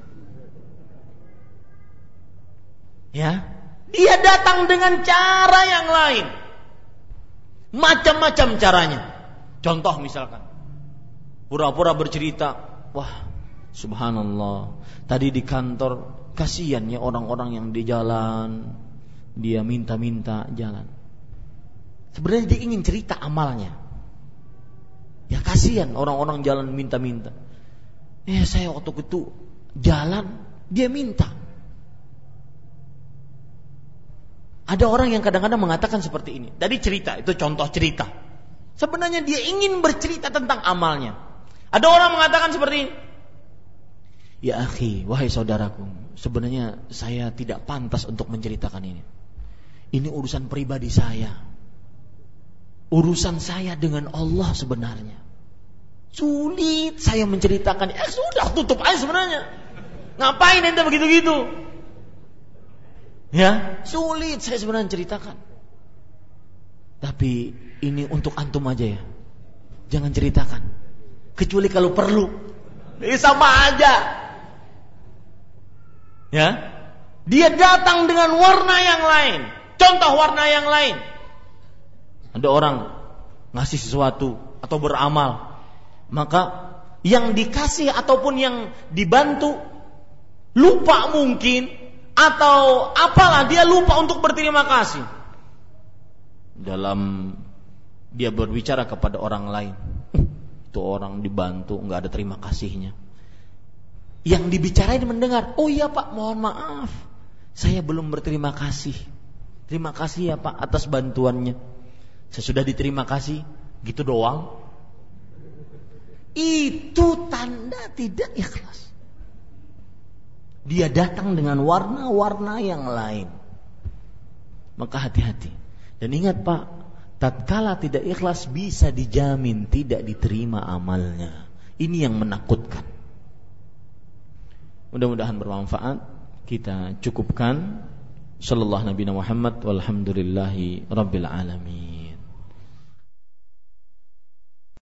Ya, dia datang dengan cara yang lain. Macam-macam caranya. Contoh misalkan, pura-pura bercerita, wah, subhanallah, tadi di kantor kasihan ya orang-orang yang di jalan, dia minta-minta jalan. Sebenarnya dia ingin cerita amalnya. Ya kasihan orang-orang jalan minta-minta. Saya waktu itu jalan, dia minta. Ada orang yang kadang-kadang mengatakan seperti ini. Tadi cerita, itu contoh cerita. Sebenarnya dia ingin bercerita tentang amalnya. Ada orang mengatakan seperti ini. Ya akhi, wahai saudaraku, sebenarnya saya tidak pantas untuk menceritakan ini. Ini urusan pribadi saya. Urusan saya dengan Allah sebenarnya. Sulit saya menceritakan. Sudah, tutup aja sebenarnya. Ngapain ente begitu-gitu? Ya, sulit saya sebenarnya ceritakan. Tapi ini untuk antum aja ya. Jangan ceritakan. Kecuali kalau perlu. Sama aja. Ya. Dia datang dengan warna yang lain. Contoh warna yang lain. Ada orang ngasih sesuatu atau beramal, maka yang dikasih ataupun yang dibantu lupa mungkin, atau apalah, dia lupa untuk berterima kasih. Dalam dia berbicara kepada orang lain, itu orang dibantu nggak ada terima kasihnya. Yang dibicarain mendengar, oh iya Pak, mohon maaf, saya belum berterima kasih. Terima kasih ya Pak atas bantuannya. Sesudah diterima kasih, gitu doang. Itu tanda tidak ikhlas. Dia datang dengan warna-warna yang lain. Maka hati-hati. Dan ingat Pak, tatkala tidak ikhlas bisa dijamin tidak diterima amalnya. Ini yang menakutkan. Mudah-mudahan bermanfaat. Kita cukupkan Sallallahu Nabi Muhammad walhamdulillahi rabbil alamin.